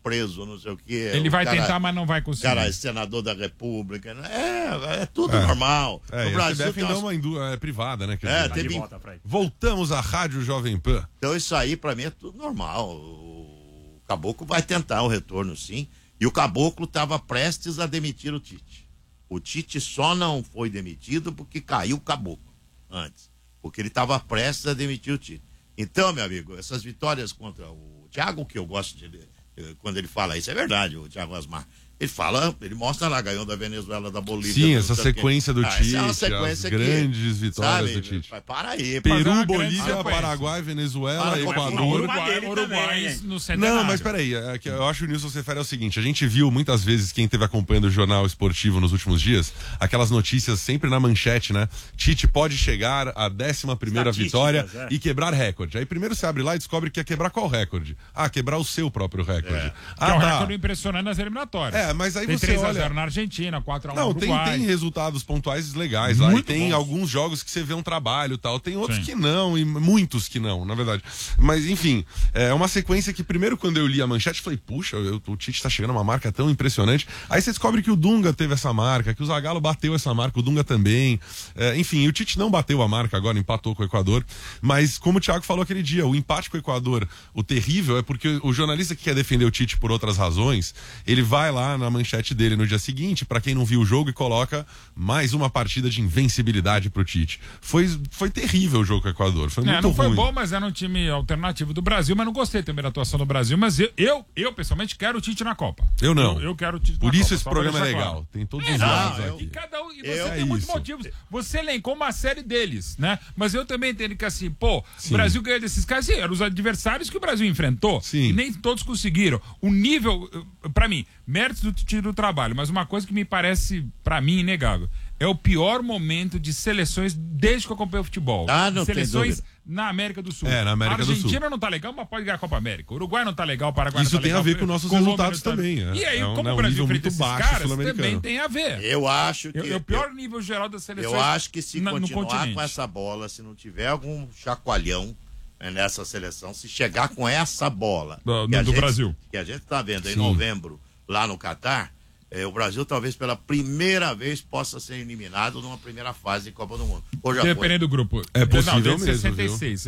preso, não sei o quê. Ele vai tentar, mas não vai conseguir. O cara é senador da República. É tudo normal. O Brasil a CBF ainda é uma privada, né? Voltamos à Rádio Jovem Pan. Então isso aí, pra mim, é tudo normal. O Caboclo vai tentar o retorno, sim. E o Caboclo estava prestes a demitir o Tite. O Tite só não foi demitido porque caiu o Caboclo antes. Porque ele estava prestes a demitir o Tite. Então, meu amigo, essas vitórias contra o Thiago, que eu gosto de... Quando ele fala isso, é verdade, o Thiago Asmar. Ele mostra lá, ganhou da Venezuela, da Bolívia. Sim, essa sequência do Tite, é uma sequência as grandes vitórias do Tite. Para aí. Peru, Bolívia, Paraguai, Venezuela, Equador. Uruguai no centenário. Não, mas peraí, eu acho que o Nilson se refere ao seguinte, a gente viu muitas vezes, quem esteve acompanhando o jornal esportivo nos últimos dias, aquelas notícias sempre na manchete, né? Tite pode chegar à 11ª vitória e quebrar recorde. Aí primeiro você abre lá e descobre que ia quebrar qual recorde? Quebrar o seu próprio recorde. Que é um recorde impressionante nas eliminatórias. Mas aí tem você 3-0 na Argentina, 4-1 no Uruguai. Tem resultados pontuais legais lá. E tem alguns jogos que você vê um trabalho e tal. Tem outros que não, e muitos que não, na verdade. Mas, enfim, é uma sequência que primeiro quando eu li a manchete, falei, puxa, o Tite tá chegando a uma marca tão impressionante. Aí você descobre que o Dunga teve essa marca, que o Zagallo bateu essa marca, o Dunga também. Enfim, o Tite não bateu a marca agora, empatou com o Equador. Mas, como o Thiago falou aquele dia, o empate com o Equador, o terrível, é porque o jornalista que quer defender o Tite por outras razões, ele vai lá na manchete dele no dia seguinte, pra quem não viu o jogo, e coloca mais uma partida de invencibilidade pro Tite. Foi terrível o jogo com o Equador, foi muito ruim. Não foi bom, mas era um time alternativo do Brasil, mas não gostei também da atuação do Brasil, mas eu pessoalmente quero o Tite na Copa. Eu não. Eu quero o Tite por na isso Copa, esse programa é legal. Claro. Tem todos os lados aqui. E você tem muitos motivos. Você elencou uma série deles, né? Mas eu também entendo que assim, o Brasil ganhou desses caras, eram os adversários que o Brasil enfrentou. Sim. E nem todos conseguiram. O nível, pra mim, méritos do Tite do trabalho, mas uma coisa que me parece, pra mim, inegável, é o pior momento de seleções desde que eu acompanhei o futebol. Não seleções na América do Sul. Na América do Sul. A Argentina não tá legal, mas pode ganhar a Copa América. O Uruguai não tá legal, o Paraguai isso não tá legal. Isso tem a ver com nossos resultados também. E aí, como o Brasil enfrenta esses caras, também tem a ver. Eu acho que... É o pior nível geral das seleções. Eu acho que se continuar com essa bola, se não tiver algum chacoalhão nessa seleção, se chegar com essa bola do Brasil, que a gente tá vendo em novembro lá no Catar, o Brasil talvez pela primeira vez possa ser eliminado numa primeira fase de Copa do Mundo. Dependendo do grupo. É possível mesmo. 66.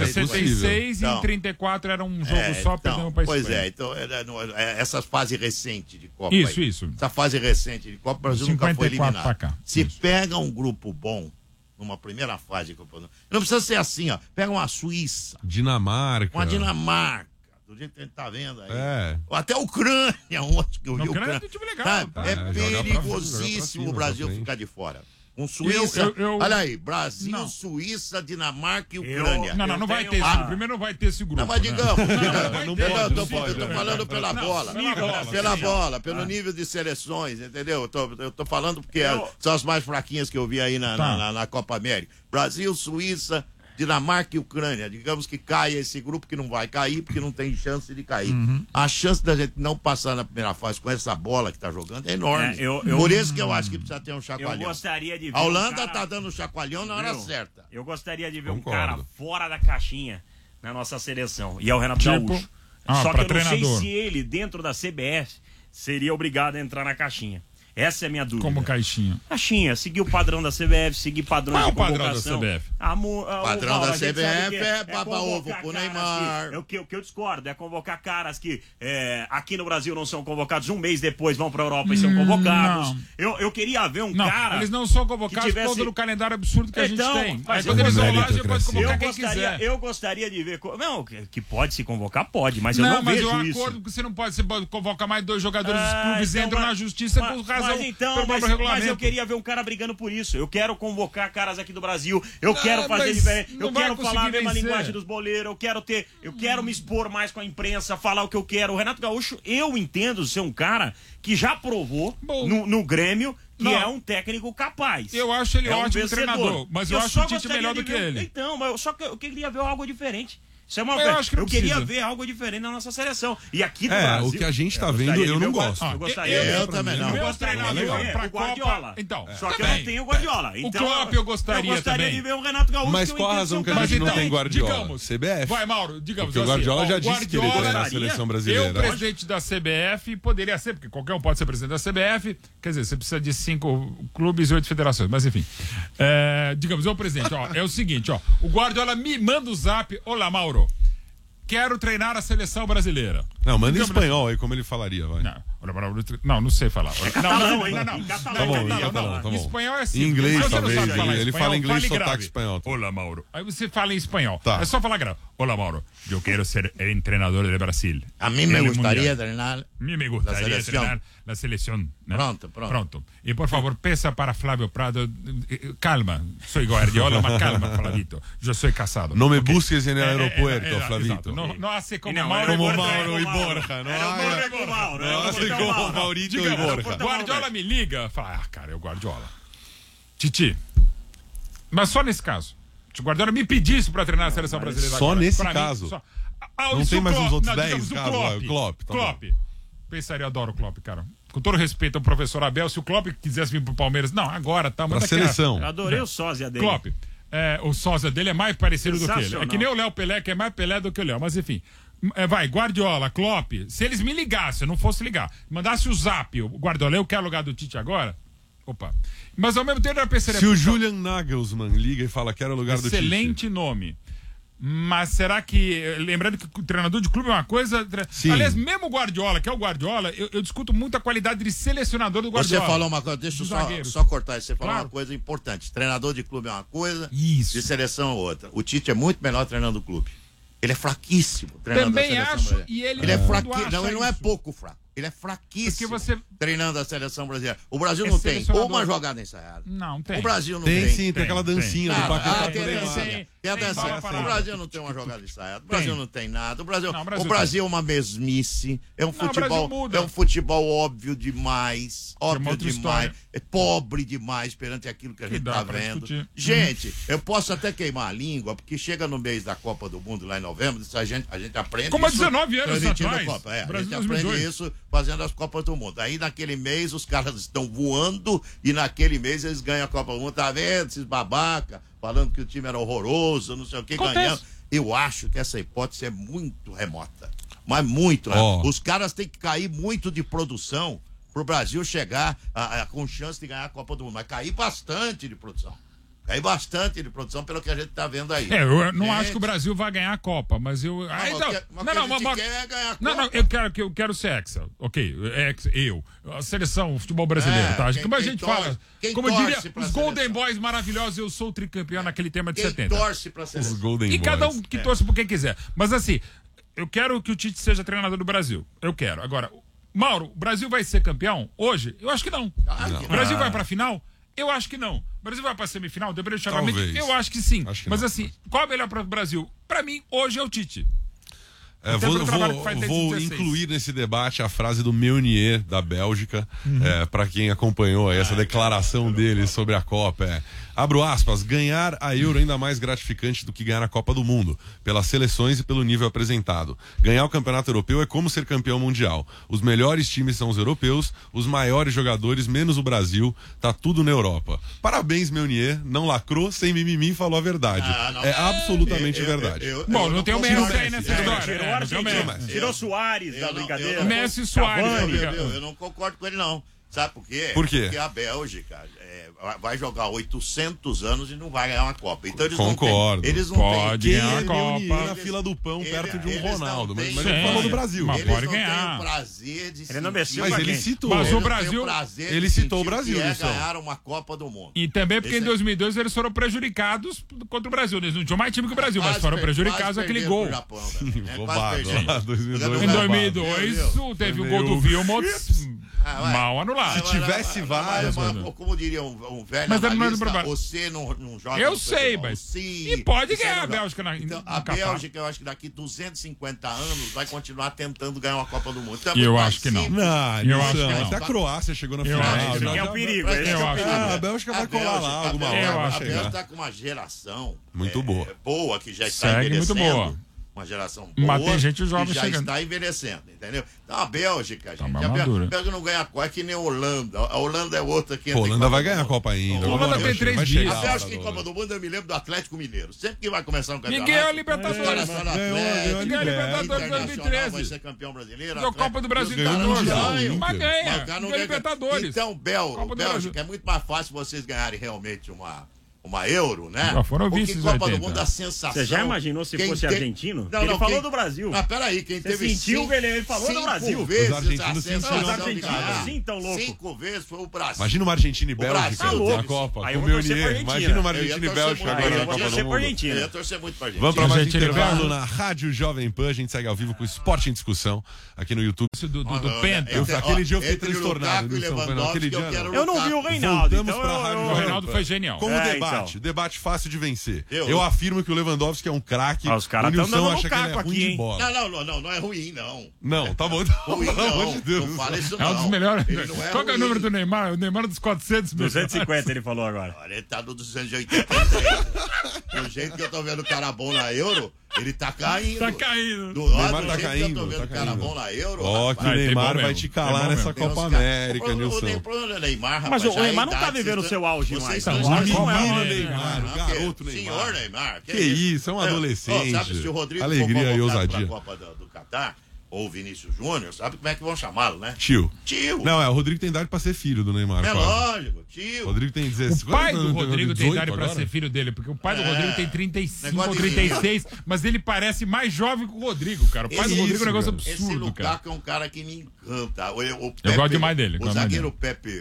66 e em 34 era um jogo só, perdendo para Pois então essa fase recente de Copa. Isso. Essa fase recente de Copa, o Brasil nunca foi eliminado. Se pega um grupo bom numa primeira fase de Copa do Mundo, não precisa ser assim, pega uma Suíça, Dinamarca, uma Dinamarca, do jeito que a gente tá vendo aí. Até a Ucrânia, ontem que eu vi. Ucrânia é um time legal. Perigosíssimo o Brasil ficar de fora. Com Suíça, olha aí, Brasil, Suíça, Dinamarca e Ucrânia. Não vai ter esse. Primeiro não vai ter esse grupo. Não, mas digamos, eu tô falando pela bola. Pela bola, pelo nível de seleções, entendeu? Eu tô falando porque são as mais fraquinhas que eu vi aí na Copa América. Brasil, Suíça, Dinamarca e Ucrânia. Digamos que caia esse grupo, que não vai cair, porque não tem chance de cair. A chance da gente não passar na primeira fase com essa bola que tá jogando é enorme. Por isso que eu acho que precisa ter um chacoalhão. Eu gostaria de ver a Holanda tá dando chacoalhão na hora certa. Eu gostaria de ver um cara fora da caixinha na nossa seleção. E é o Renato Gaúcho. Só que eu não sei se ele, dentro da CBF, seria obrigado a entrar na caixinha. Essa é a minha dúvida. Como caixinha? Caixinha, seguir o padrão da CBF, seguir padrões de Qual convocação. é o padrão da CBF? O padrão da CBF é baba-ovo pro Neymar. O que eu discordo é convocar caras que aqui no Brasil não são convocados, um mês depois vão pra Europa e são convocados. Eu queria ver cara... Eles não são convocados por todo o calendário absurdo que a gente tem. Mas quando eles vão lá, você pode convocar quem quiser. Eu gostaria de ver... Não, que pode se convocar, pode, mas eu não vejo isso. Mas eu acordo que você não pode convocar mais 2 jogadores dos clubes e entram na justiça por razão... Mas eu queria ver um cara brigando por isso. Eu quero convocar caras aqui do Brasil. Eu quero fazer diferente. Eu quero falar a mesma linguagem dos boleiros. Eu quero me expor mais com a imprensa, falar o que eu quero. O Renato Gaúcho, eu entendo ser um cara que já provou no Grêmio que é um técnico capaz. Eu acho ele ótimo treinador, mas eu acho o Tite melhor do que ele. Então, mas só que eu queria ver algo diferente. Isso é uma eu queria ver algo diferente na nossa seleção. E aqui no Brasil... o que a gente tá vendo, eu não gosto. Eu gostaria. Eu também não. Eu gostaria de ver o Guardiola. Então, só que eu não tenho o Guardiola. O Klopp eu gostaria também. De ver o Renato Gaúcho. Mas qual a razão que a gente não tem Guardiola? Digamos, CBF. Vai, Mauro, digamos porque assim. O Guardiola já disse que ele treina a seleção brasileira. Eu, presidente da CBF, poderia ser, porque qualquer um pode ser presidente da CBF, quer dizer, você precisa de 5 clubes e 8 federações, mas enfim. Digamos, eu, presidente, é o seguinte, o Guardiola me manda o zap, olá, Mauro, quero treinar a seleção brasileira. Não, manda em espanhol aí, como ele falaria, vai. Não sei falar. Não. Tá bom. Em espanhol é assim. Em inglês, você talvez. não sabe falar Ele fala inglês e sotaque grave. espanhol. Olá, Mauro. Aí você fala em espanhol. Tá. É só falar grave. Olá, Mauro. Eu quero ser el treinador de Brasil. A mí me gustaría treinar. A mí me gustaría treinar la selección. ¿no? Pronto. Y por favor, pesa para Flávio Prado. Calma. Soy Guardiola, mas calma, Flavito. Yo soy casado. No me busques en el aeropuerto, Flavito. No hace como Mauro y Borja. No hace como Maurito y Borja. Guardiola me liga, fala, cara, é o Guardiola. Titi, mas só nesse caso. Se o Guardiola me pedisse pra treinar a seleção brasileira só agora, nesse caso. Não tem mais uns outros 10 casos. Klopp. Pensaria, eu adoro o Klopp, cara. Com todo respeito ao professor Abel, se o Klopp quisesse vir pro Palmeiras, não, agora tá. Pra seleção. Eu adorei o sósia dele. Klopp. O sósia dele é mais parecido do que ele. É que nem o Léo Pelé, que é mais Pelé do que o Léo, mas enfim. Vai, Guardiola, Klopp, se eles me ligassem, eu não fosse ligar, mandasse o zap, o Guardiola, eu quero lugar do Tite agora, opa. Mas ao mesmo tempo eu pensaria... Se o Julian Nagelsmann liga e fala, quero lugar do Tite. Excelente nome. Mas será que, lembrando que o treinador de clube é uma coisa... Sim. Aliás, mesmo o Guardiola, que é o Guardiola, eu discuto muito a qualidade de selecionador do Guardiola. Você falou uma coisa, deixa eu só cortar isso. Você falou uma coisa importante. Treinador de clube é uma coisa, de seleção é outra. O Tite é muito melhor treinando o clube. Ele é fraquíssimo. Também acho, e ele é fraquíssimo. Não, ele não é pouco fraco. Ele é fraquíssimo treinando a seleção brasileira. O Brasil não tem uma jogada ensaiada. Não tem. O Brasil não tem. Sim, tem aquela dancinha do Paquetá. Tem a dancinha. O Brasil não tem uma jogada ensaiada. O Brasil não tem nada. O Brasil é uma mesmice. É um futebol óbvio demais. Óbvio demais. É pobre demais perante aquilo que a gente tá vendo. Gente, eu posso até queimar a língua, porque chega no mês da Copa do Mundo lá em novembro, a gente aprende. Como há 19 anos atrás. A gente aprende isso fazendo as Copas do Mundo. Aí naquele mês os caras estão voando e naquele mês eles ganham a Copa do Mundo. Tá vendo esses babaca falando que o time era horroroso, não sei o que, ganhando. Eu acho que essa hipótese é muito remota. Mas muito. Os caras têm que cair muito de produção pro Brasil chegar com chance de ganhar a Copa do Mundo. Mas cair bastante de produção. Cai bastante de produção pelo que a gente tá vendo aí. Eu não acho que o Brasil vai ganhar a Copa, mas eu... Não, eu quero ser hexa, ok? A seleção, o futebol brasileiro, tá? Como a gente fala, como diria, os Golden Boys maravilhosos, eu sou o tricampeão naquele tema de 70. Quem torce pra seleção? Os Golden Boys. E cada um que torce por quem quiser. Mas assim, eu quero que o Tite seja treinador do Brasil. Eu quero. Agora, Mauro, o Brasil vai ser campeão hoje? Eu acho que não. O Brasil vai pra final? Eu acho que não. O Brasil vai pra semifinal? Deveria chamar. Eu acho que sim. Mas assim, qual é melhor para o Brasil? Pra mim, hoje é o Tite. Vou incluir nesse debate a frase do Meunier, da Bélgica, para quem acompanhou essa declaração dele sobre a Copa. Abro aspas, ganhar a Euro ainda mais gratificante do que ganhar a Copa do Mundo, pelas seleções e pelo nível apresentado. Ganhar o Campeonato Europeu é como ser campeão mundial. Os melhores times são os europeus, os maiores jogadores, menos o Brasil, tá tudo na Europa. Parabéns, Meunier, não lacrou, sem mimimi, falou a verdade. É absolutamente verdade. Bom, não tem o Messi aí nessa história. Tirou Soares da brincadeira. Messi e Soares. Eu não concordo com ele, não. Sabe por quê? Por quê? Porque a Bélgica vai jogar 800 anos e não vai ganhar uma Copa. Então eles Concordo. Eles não pode ganhar a Copa. Na fila do pão, perto de um Ronaldo. Mas ele falou do Brasil. Mas eles pode não ganhar. têm o prazer de ele não mexeu mas pra ele quem? citou. Mas o Brasil... Ele citou o Brasil, ganhar uma Copa do Mundo. E também porque em 2002 eles foram prejudicados contra o Brasil. Eles não tinham mais time que o Brasil, mas foram prejudicados aquele gol. Roubado. Em 2002 teve o gol do Wilmot mal anulado. Se tivesse vários, como diria um velho analista, você não joga. Eu sei, mas... E pode ganhar a Bélgica na então, a Bélgica, eu acho que daqui 250 anos vai continuar tentando ganhar uma Copa do Mundo. E eu acho que não. Eu acho que não. Até a Croácia chegou na final. É o perigo. A Bélgica vai colar lá alguma hora. A Bélgica está com uma geração muito boa que já está muito boa. uma geração boa. Mas tem gente jovem que já chegando. está envelhecendo, entendeu? Então a Bélgica, gente. Tá A Bélgica não ganha a Copa, é que nem a Holanda. A Holanda é outra que Pô, a Holanda vai ganhar a Copa ainda. A Holanda tem 3 dias. A Bélgica em Copa do Mundo, eu me lembro do Atlético Mineiro. Sempre que vai começar um campeonato. Ninguém é a Libertadores. Os caras são no Atlético. Ninguém é a Libertadores Internacional 2013. vai ser campeão brasileiro. Deu Copa do Brasil ganhou ganhou. Mundial. Mas ganha. Mas Ganha Libertadores. Então, Bélgica, é muito mais fácil vocês ganharem realmente uma Euro, né? Já foram Porque vices Copa 80. do Mundo, a sensação... Você já imaginou se fosse argentino? Não, Ele não, falou do Brasil. Mas peraí, quem Você teve sentiu, ele falou do Brasil. 5 vezes Os argentinos a sensação Os argentinos, de ganhar. sim, tão louco. 5 vezes foi o Brasil. Imagina uma Argentina e Brasil Bélgica tá louco. na Copa. Aí Com eu o vou torcer pra Meunier. Argentina. Imagina uma Eu ia Argentina e torcer Bélgica muito. agora Eu na ia Copa torcer do pra Mundo. Argentina. Eu ia torcer muito pra Argentina. Vamos para mais Argentina e intervalo Bélgica. na Rádio Jovem Pan. A gente segue ao vivo com o Esporte em Discussão aqui no YouTube. Do Penta. Aquele dia eu fiquei Entre transtornado. Lukaku e Nilson, Lewandowski, aquele dia eu quero não. Eu não vi o Reinaldo. Voltamos Então pra Rádio O Jovem Reinaldo Pan. foi genial. Com o É, debate. então. Debate fácil de vencer. Eu- Eu afirmo que o Lewandowski é um craque. Os caras o tão Nilson dando acha que ele é Lukaku ruim aqui, de hein? bola. Não é ruim, não. Não, tá bom. Ruim, Pelo amor não. de Deus. Não fala isso, É um não. dos melhores. Ele não é Qual que é o ruim. número do Neymar? O Neymar dos 400 milhões. 250 ele falou agora. Olha, ele tá no 283. Do jeito que eu tô vendo o cara bom na Euro, ele tá caindo. Tá caindo. Do Neymar lado do tá jeito que eu caindo, tô vendo tá o cara caindo. bom na Euro. Ó, que o Vai, tem Neymar bom vai mesmo. te Tem calar bom nessa mesmo. Copa Tem uns caras- América, o Nilson. problema do Neymar, rapaz, Mas o já é Neymar não tá idade, vivendo o vocês seu auge vocês mais. estão Tá, O Neymar, menino né? Neymar, o garoto Neymar. Senhor Neymar. Que isso, é um adolescente. Sabe, se o Rodrigo Alegria for e convocado ousadia. pra Copa do Catar, ou o Vinícius Júnior, sabe como é que vão chamá-lo, né? Tio. Tio. Não, o Rodrigo tem idade pra ser filho do Neymar. É quase. lógico, tio. O Rodrigo tem 16. O pai do Rodrigo tem 18 idade pra agora? ser filho dele, porque o pai do Rodrigo tem 35 Negócio ou de 36, mas ele parece mais jovem que o Rodrigo, cara. O pai do Esse- Rodrigo é um negócio cara. Esse absurdo, cara. Lukaku é um cara que me encanta. O Pepe, Eu gosto demais dele, O gosto demais zagueiro Pepe,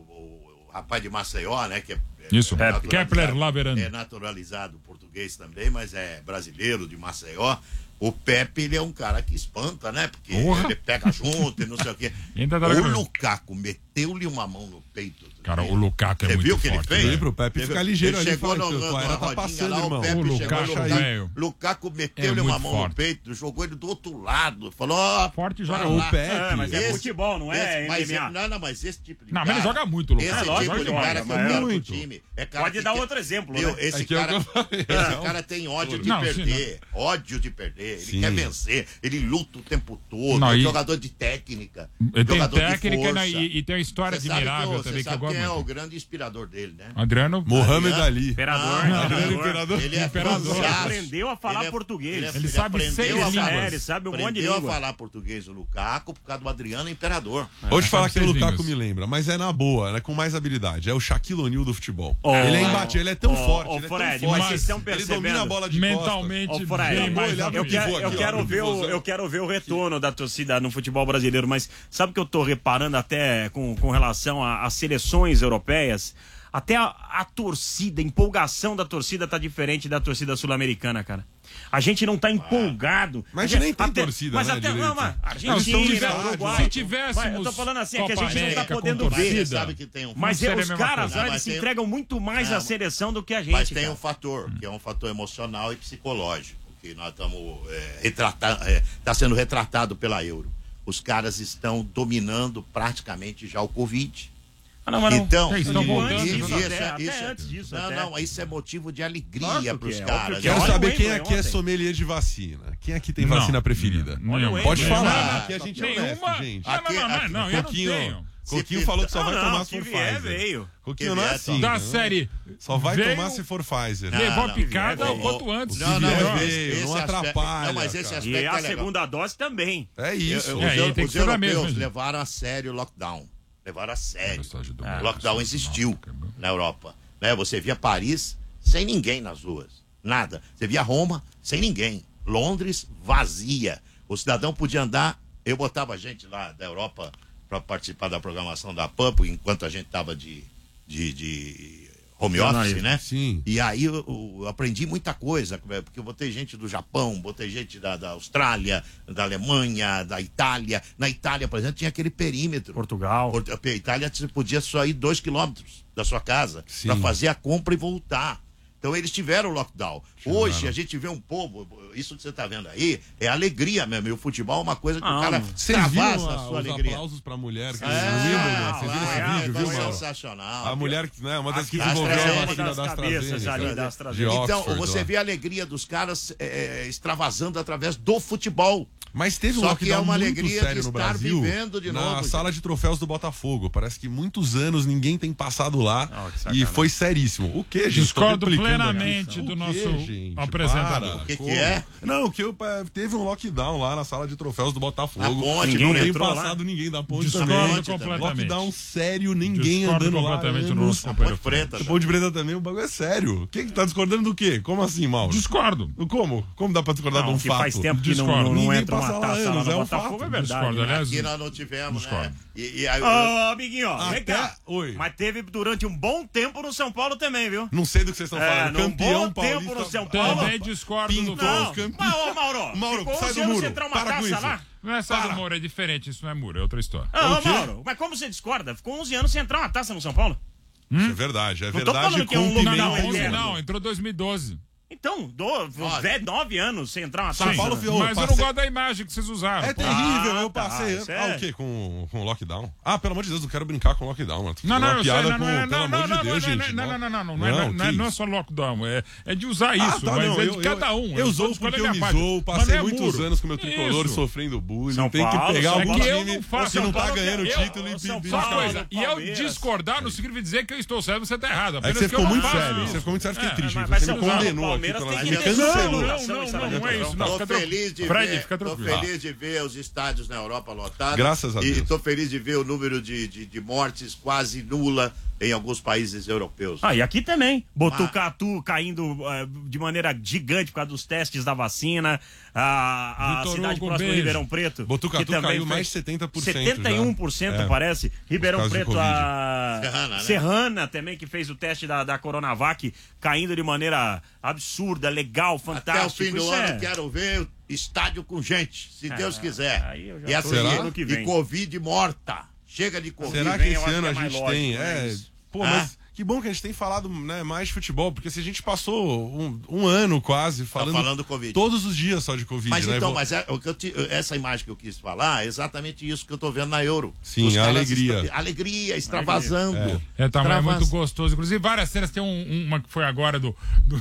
o rapaz de Maceió, né? Que é Isso, naturalizado- Kepler Laverano. É naturalizado português também, mas é brasileiro de Maceió. O Pepe, ele é um cara que espanta, né? Porque Porra. ele pega junto e não sei o quê. Ainda tá O legal. Lukaku meteu-lhe uma mão no peito. Cara, o Lukaku é Você muito viu o que ele forte, fez? né? Vem pro Pepe Ele- ficar ligeiro ele ali, chegou fala que tua era tá rodinha passando, lá, irmão. o Pepe O chegou Lukaku, no Lukaku. velho. Lukaku É meteu-lhe uma muito mão forte. no peito, jogou ele do outro lado. Falou, ó, Forte e vai joga O lá. Pepe. É, mas é Esse- futebol, não é mas MMA. mas esse tipo de Não, cara... mas ele joga muito, o Lukaku. Esse É, lógico tipo de que cara joga, que eu mas quero pro muito. time. É cara Pode que dar quer- outro exemplo, Viu? né? Esse Aqui é o que eu cara, falei. esse cara tem ódio de Não, sim, perder. Ódio de perder. Ele Sim. quer vencer. Ele luta o tempo todo. Não, É um e- jogador de técnica. Ele tem jogador de técnica, né, força. e tem uma história Você sabe admirável você também que eu sabe gosto quem é o muito. grande inspirador dele, né? Adriano Mohamed Ali. Imperador. Imperador. Ele é Imperador. fanzaço. Aprendeu a falar Ele é- português. Ele sabe aprendeu 6 a falar- línguas. Ele sabe um monte de Aprendeu a língua. falar português o Lukaku por causa do Adriano Imperador. Vou te falar sabe que o 6 Lukaku línguas. me lembra, mas é na boa, né, com mais habilidade. É o Shaquille O'Neal do futebol. Oh. Ele é imbatível, ele é tão forte, ele é tão Fred, forte. mas vocês estão Ele percebendo. domina a bola de mentalmente Ô, Fred, bem mais ele abre Eu o habilidoso. pivô quero, aqui, ó, no eu quero ver o retorno da torcida no futebol brasileiro, mas sabe o que eu tô reparando até com relação às seleções europeias? Até a torcida, a empolgação da torcida tá diferente da torcida sul-americana, cara. A gente não tá empolgado. Mas A gente- nem tem até- torcida, mas né, até direito? não, mas Não, Argentina, Uruguai. se tivéssemos Vai, eu tô falando assim, é que a Copa gente não tá América podendo com ver. torcida, Você sabe que tem um Mas Não seria a os mesma caras, coisa. olha, Mas eles se tem- entregam muito mais Não, à seleção do que a gente. Mas tem cara. um fator, que é um fator emocional e psicológico, que nós estamos está sendo retratado pela Euro. Os caras estão dominando praticamente já o Covid. Ah, não, mas não. Então, Eles estão voltando, até antes disso, Não, até. não, isso é motivo de alegria Lógico para os que é, caras. óbvio que Quero Olha saber o quem Wembley aqui é ontem. sommelier de vacina. Quem aqui tem Não. vacina preferida? Nenhuma. Pode Wembley, falar, não, aqui a gente é Nenhuma. honesto, gente. Não, não, eu não Coquinho, tenho. Coquinho Se- falou que só vai Não, tomar se se for vier, Pfizer. veio. Coquinho não é vier, assim. Da não. série. Só vai veio, tomar se for Pfizer. Levou a não, picada veio. o quanto antes. Não, vier, não, veio, não atrapalha, Não, mas esse cara. aspecto E é a legal. segunda dose também. É isso. Os, É, e tem que os ser da mesma, europeus gente. levaram a sério o lockdown. Levaram a sério. Mensagem do O Marcos. lockdown existiu Nossa, na Europa. Né? Você via Paris sem ninguém nas ruas. Nada. Você via Roma sem ninguém. Londres vazia. O cidadão podia andar. Eu botava gente lá da Europa para participar da programação da PAN, enquanto a gente estava de home office, né? Sim. E aí eu aprendi muita coisa, porque eu botei gente do Japão, botei gente da Austrália, da Alemanha, da Itália. Na Itália, por exemplo, tinha aquele perímetro. Portugal. A Itália você podia só ir 2 quilômetros da sua casa Sim. para fazer a compra e voltar. Então eles tiveram lockdown. Hoje a gente vê um povo, isso que você está vendo aí, é alegria mesmo. E o futebol é uma coisa que o cara extravasa a sua alegria. Aplausos pra mulher que vocês viram esse vídeo, viu, Mauro? Sensacional. A mulher, né, uma das que desenvolveu a vacina da AstraZeneca. Então, você vê a alegria dos caras extravasando através do futebol. Mas teve um lockdown muito sério no Brasil, na sala de troféus do Botafogo. Parece que muitos anos ninguém tem passado lá e foi seríssimo. O que, gente? Discordo plenamente do nosso apresentador. O que é? Não, teve um lockdown lá na sala de troféus do Botafogo. Ninguém não tem passado ninguém da ponte também. Lockdown sério, ninguém andando lá. Completamente no nosso Ponte Preta. Ponte Preta também, o bagulho é sério. Quem que tá discordando do quê? Como assim, Mauro? Discordo. Como? Como dá pra discordar de um fato? Faz tempo que não entra uma taça lá no Botafogo, é verdade. Discordo, aliás. Aqui nós não tivemos, né? Amiguinho, vem cá. Mas teve durante um bom tempo no São Paulo também, viu? Não sei do que vocês estão falando. Campeão paulista. Tempo no São Paulo. Também discordo do Mauro, sai do muro. Para com isso. Lá? Não é só do muro, é diferente, isso não é muro, é outra história. Mauro, mas como você discorda? Ficou 11 anos sem entrar uma taça no São Paulo? Isso é verdade, Não, entrou 2012. Então, 9 anos sem entrar uma taça. São Paulo mas eu não gosto da imagem que vocês usaram. É terrível, eu passei. O quê? Com lockdown? Pelo amor de Deus, não quero brincar com lockdown, mano. Não, pelo amor de Deus, gente. Não é só lockdown, é de usar isso, mas é de cada um. Eu usou porque eu me zoo, passei muitos anos com o meu tricolor sofrendo bullying. Tem que pegar algum time que não tá ganhando título e eu discordar não significa dizer que eu estou certo, você tá errado. É que você ficou muito sério, fiquei triste. Você me condenou. Não é isso. Tô feliz de ver os estádios na Europa lotados. Graças a Deus. E tô feliz de ver o número de mortes quase nula em alguns países europeus. E aqui também. Botucatu caindo de maneira gigante por causa dos testes da vacina. A cidade próxima de Ribeirão Preto. Botucatu que caiu mais de 70%. 71% parece. Ribeirão Preto, Serrana também, que fez o teste da Coronavac, caindo de maneira absurda, legal, fantástica. Até o fim do ano quero ver estádio com gente, se Deus quiser. E Covid morta. Chega de Covid. Será que esse ano a gente tem? Mas que bom que a gente tem falado, né, mais de futebol, porque se a gente passou um ano quase falando Covid. Todos os dias só de Covid. Mas né? então, essa imagem que eu quis falar é exatamente isso que eu tô vendo na Euro. Sim, a alegria. Alegria, extravasando. Também é muito gostoso. Inclusive, várias cenas, tem uma que foi agora do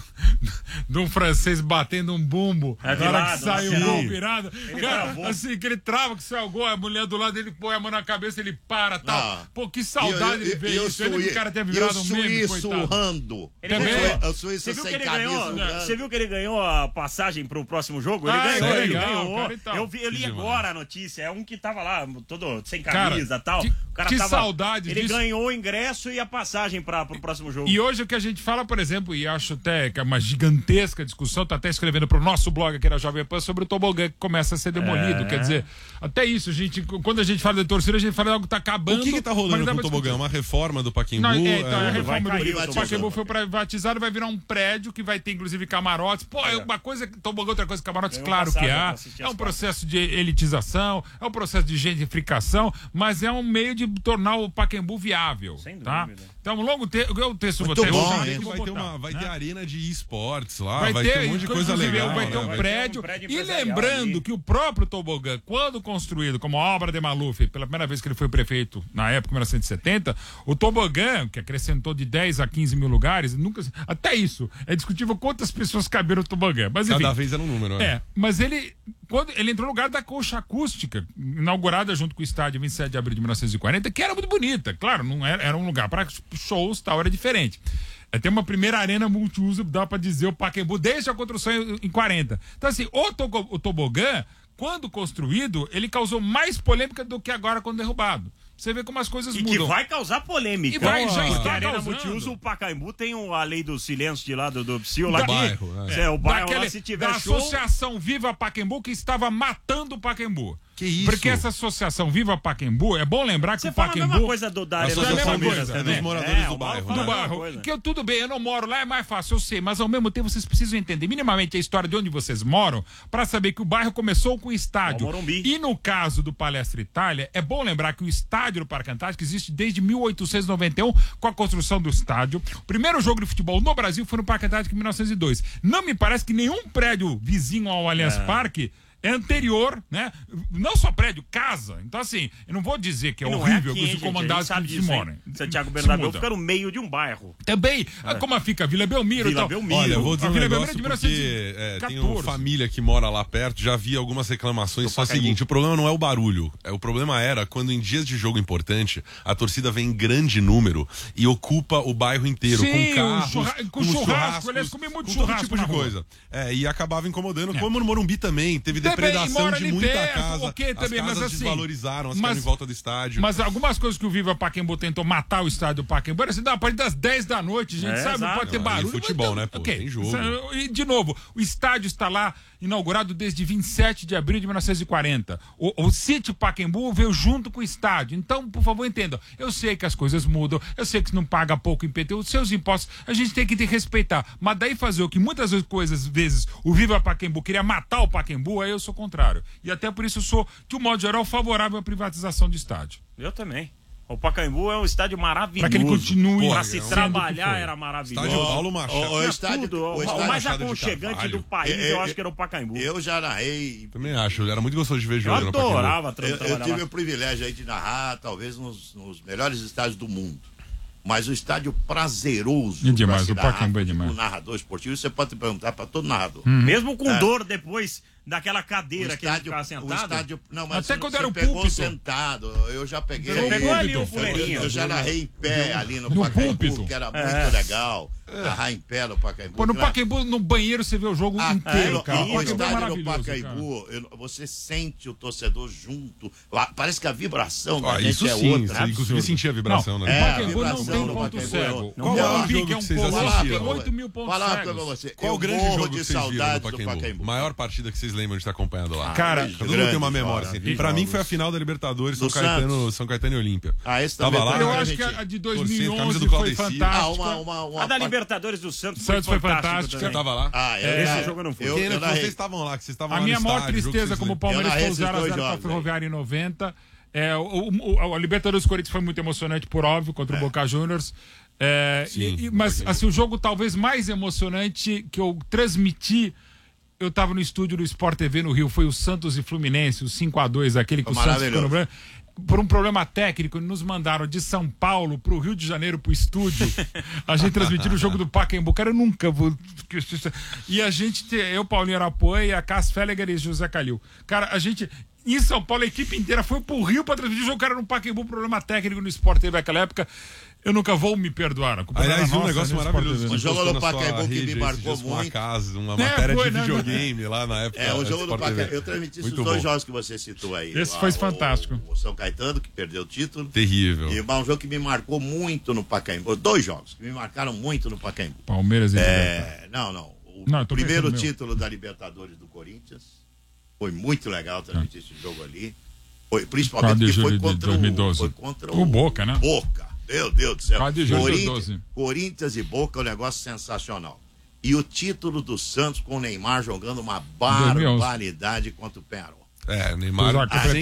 um francês batendo um bumbo. Na hora que sai o gol virado. Cara, assim, que ele trava, que sai o gol, a mulher do lado dele põe a mão na cabeça, ele para, tal. Pô, que saudade de ver isso. Ele que o cara tenha virado um suíço urrando. O suíço sem camisa. Você viu que ele ganhou a passagem pro próximo jogo? Ele ganhou. Eu li agora a notícia. É um que tava lá, todo sem camisa e tal. Que saudade disso. Ele ganhou o ingresso e a passagem pro próximo jogo. E hoje o que a gente fala, por exemplo, e acho até que é uma gigantesca discussão, tá até escrevendo pro nosso blog aqui na Jovem Pan sobre o tobogã que começa a ser demolido. Quer dizer, até isso, quando a gente fala de torcida, a gente fala de algo que tá acabando. O que tá rolando com o tobogã? Uma reforma do Pacaembu? A reforma do Pacaembu foi privatizado, vai virar um prédio que vai ter inclusive camarotes. Pô, uma coisa, tobogã, outra coisa, camarotes, claro que há. É um processo de elitização, é um processo de gentrificação, mas é um meio de tornar o Pacaembu viável. Sem dúvida. Então, longo texto vou ter. Vai ter arena de esportes lá, vai ter um monte de coisa legal. Vai ter um prédio. E lembrando que o próprio tobogã, quando construído como obra de Maluf, pela primeira vez que ele foi prefeito, na época, em 1970, o tobogã, que acrescentou de 10 a 15 mil lugares, até isso, é discutível quantas pessoas caberam no tobogã. Mas, enfim, cada vez era um número. Mas quando ele entrou no lugar da colcha acústica, inaugurada junto com o estádio 27 de abril de 1940, que era muito bonita. Claro, não era um lugar para shows e tal, era diferente. Tem uma primeira arena multiuso, dá para dizer, o Pacaembu, desde a construção em 40. Então, assim, o tobogã, quando construído, ele causou mais polêmica do que agora quando derrubado. Você vê como as coisas mudam. E que vai causar polêmica. Já está arena multiuso, o Pacaembu tem a lei do silêncio de lá do Psyu, lá o bairro lá, se tiver da show... Associação Viva Pacaembu, que estava matando o Pacaembu. Que isso? Porque essa associação Viva Pacaembu, é bom lembrar que o Pacaembu... Você fala a mesma coisa da Arena Associação do Palmeiras dos moradores do bairro. Do bairro. Que tudo bem, eu não moro lá, é mais fácil, eu sei, mas ao mesmo tempo vocês precisam entender minimamente a história de onde vocês moram para saber que o bairro começou com o estádio. E no caso do Palestra Itália, é bom lembrar que o estádio do Parque Antártico existe desde 1891 com a construção do estádio. O primeiro jogo de futebol no Brasil foi no Parque Antártico em 1902. Não me parece que nenhum prédio vizinho ao Allianz Parque é anterior, né? Não só prédio, casa. Então, assim, eu não vou dizer que é horrível que os comandados que se moram. Santiago Bernabéu fica no meio de um bairro. Também, como fica a Vila Belmiro e tal. Olha, eu vou dizer um negócio porque tem uma família que mora lá perto, já vi algumas reclamações, só o seguinte, o problema não é o barulho, o problema era quando em dias de jogo importante, a torcida vem em grande número e ocupa o bairro inteiro, com carros, com churrasco, eles comem muito churrasco, todo tipo de coisa. E acabava incomodando, como no Morumbi também, teve depredação de muita casa. As casas mas, assim, desvalorizaram, as casas em volta do estádio. Mas algumas coisas que o Viva Pacaembu tentou matar o estádio do Pacaembu, era assim, a partir das 10 da noite, gente, sabe? Não pode ter barulho. Futebol, né, pô? Tem jogo. E, de novo, o estádio está lá, inaugurado desde 27 de abril de 1940. O sítio Pacaembu veio junto com o estádio. Então, por favor, entendam. Eu sei que as coisas mudam, eu sei que você não paga pouco IPTU, os seus impostos, a gente tem que respeitar. Mas daí fazer o que muitas vezes o Viva Pacaembu queria matar o Pacaembu, aí eu sou contrário. E até por isso eu sou, de um modo geral, favorável à privatização de estádio. Eu também. O Pacaembu é um estádio maravilhoso. Para que ele continue. Para se trabalhar era maravilhoso. Estádio Paulo Machado. O mais aconchegante do país, eu acho que era o Pacaembu. Eu já narrei. Também acho, era muito gostoso de ver jogo. Eu adorava trabalhar. Eu tive o privilégio aí de narrar, talvez, nos melhores estádios do mundo. Mas o estádio prazeroso. É demais, o Pacaembu é demais. O narrador esportivo, você pode perguntar para todo narrador. Mesmo com dor depois daquela cadeira que ele ficava sentado. O estádio, não, mas até quando era o pegou púlpito. sentado, eu já peguei. Você pegou ali o fuleirinho. Eu já narrei em pé ali no Pacaembu, que era muito legal. Narrar em pé no Pacaembu. Pô, no Pacaembu, no banheiro, você vê o jogo inteiro, cara. O estádio no Pacaembu, você sente o torcedor junto. Parece que a vibração da gente é outra. Inclusive, sentir a vibração, né? O Pacaembu não tem ponto cego. Qual é o jogo que vocês assistiram? 8 mil pontos cegos. Qual o grande jogo que vocês viram no Pacaembu? Maior partida que vocês lembram de estar acompanhando lá? Cara, todo mundo tem uma memória, assim. Pra mim foi a final da Libertadores, São Caetano e Olímpia. Esse também. Tava lá. Eu acho que a de 2011 foi fantástica. A da Libertadores do Santos foi fantástica. Você tava lá? Esse jogo eu não fui. Vocês estavam lá, que vocês estavam lá no estádio. A minha maior tristeza como Palmeiras foi 0x0 com a Ferroviária em 90. A Libertadores do Corinthians foi muito emocionante, por óbvio, contra o Boca Juniors. Mas assim, o jogo talvez mais emocionante que eu transmiti, eu estava no estúdio do Sport TV no Rio, foi o Santos e Fluminense, o 5x2, aquele que o Santos ficou no branco. Por um problema técnico, nos mandaram de São Paulo pro Rio de Janeiro pro estúdio. A gente transmitiu o jogo do Pacaembu. Cara, eu nunca vou. E a gente, eu, Paulinho Arapuã, e a Cass Felleger e José Calil. Cara, a gente. Em São Paulo, a equipe inteira foi pro Rio pra transmitir o jogo. Cara, no Pacaembu, problema técnico no Sport TV naquela época. Eu nunca vou me perdoar. Aliás, um negócio maravilhoso. O jogo do Pacaembu que me marcou muito. Uma matéria de videogame lá na época. O jogo do Pacaembu. Eu transmiti esses dois jogos que você citou aí. Esse foi fantástico. O São Caetano, que perdeu o título. Terrível. E um jogo que me marcou muito no Pacaembu. Dois jogos que me marcaram muito no Pacaembu. Palmeiras e O primeiro título da Libertadores do Corinthians. Foi muito legal transmitir esse jogo ali. Principalmente porque foi contra o Boca, né? Boca. Meu Deus do céu. Corinthians e Boca é um negócio sensacional. E o título do Santos com o Neymar jogando uma barbaridade contra o Penharol. O Neymar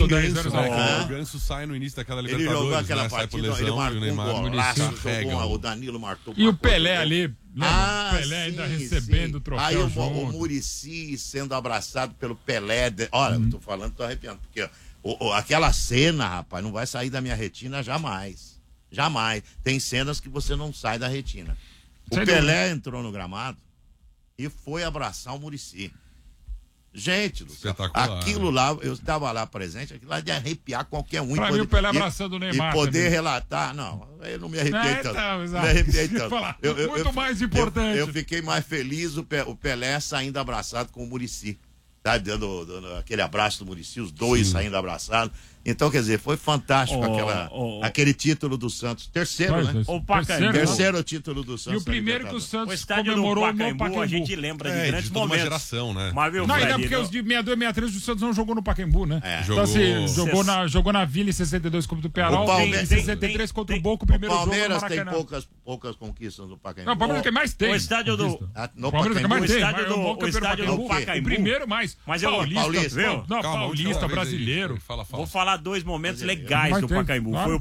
o Ganso sai no início daquela Libertadores. Ele jogou aquela partida, ele marcou um golaço, o Danilo marcou. E o Pelé ali, o Pelé ainda recebendo o troféu. Aí o Muricy sendo abraçado pelo Pelé. Olha, eu tô falando, tô arrepiando, porque aquela cena, rapaz, não vai sair da minha retina jamais. Jamais. Tem cenas que você não sai da retina. O Pelé entrou no gramado e foi abraçar o Muricy. Gente do céu, aquilo lá, eu estava lá presente, aquilo lá de arrepiar qualquer um. Pra mim, o Pelé abraçando o Neymar. E poder relatar, não, eu não me arrepiei tanto. Não me arrepiei tanto. Muito mais importante. Eu fiquei mais feliz o Pelé saindo abraçado com o Muricy. Tá dando aquele abraço do Muricy, os dois saindo abraçados. Então, quer dizer, foi fantástico aquele título do Santos. Terceiro, né? O Pacaembu. Terceiro título do Santos. E o primeiro que o Santos comemorou no Pacaembu. A gente lembra de grandes momentos. Uma geração, né? Mas, viu, não, ainda porque os de 62 e 63 o Santos não jogou no Pacaembu, né? Então, assim, jogou na Vila em 62 contra o Pearol, em 63 contra o Boca, o primeiro jogo no Maracanã. O Palmeiras tem poucas conquistas no Pacaembu. Não, o Palmeiras que mais tem. O estádio do... O Palmeiras que mais tem. O estádio do Pacaembu. O primeiro mais. Mas eu Paulista, não, Paulista, brasileiro. Vou falar 2 momentos legais do Pacaembu. Foi o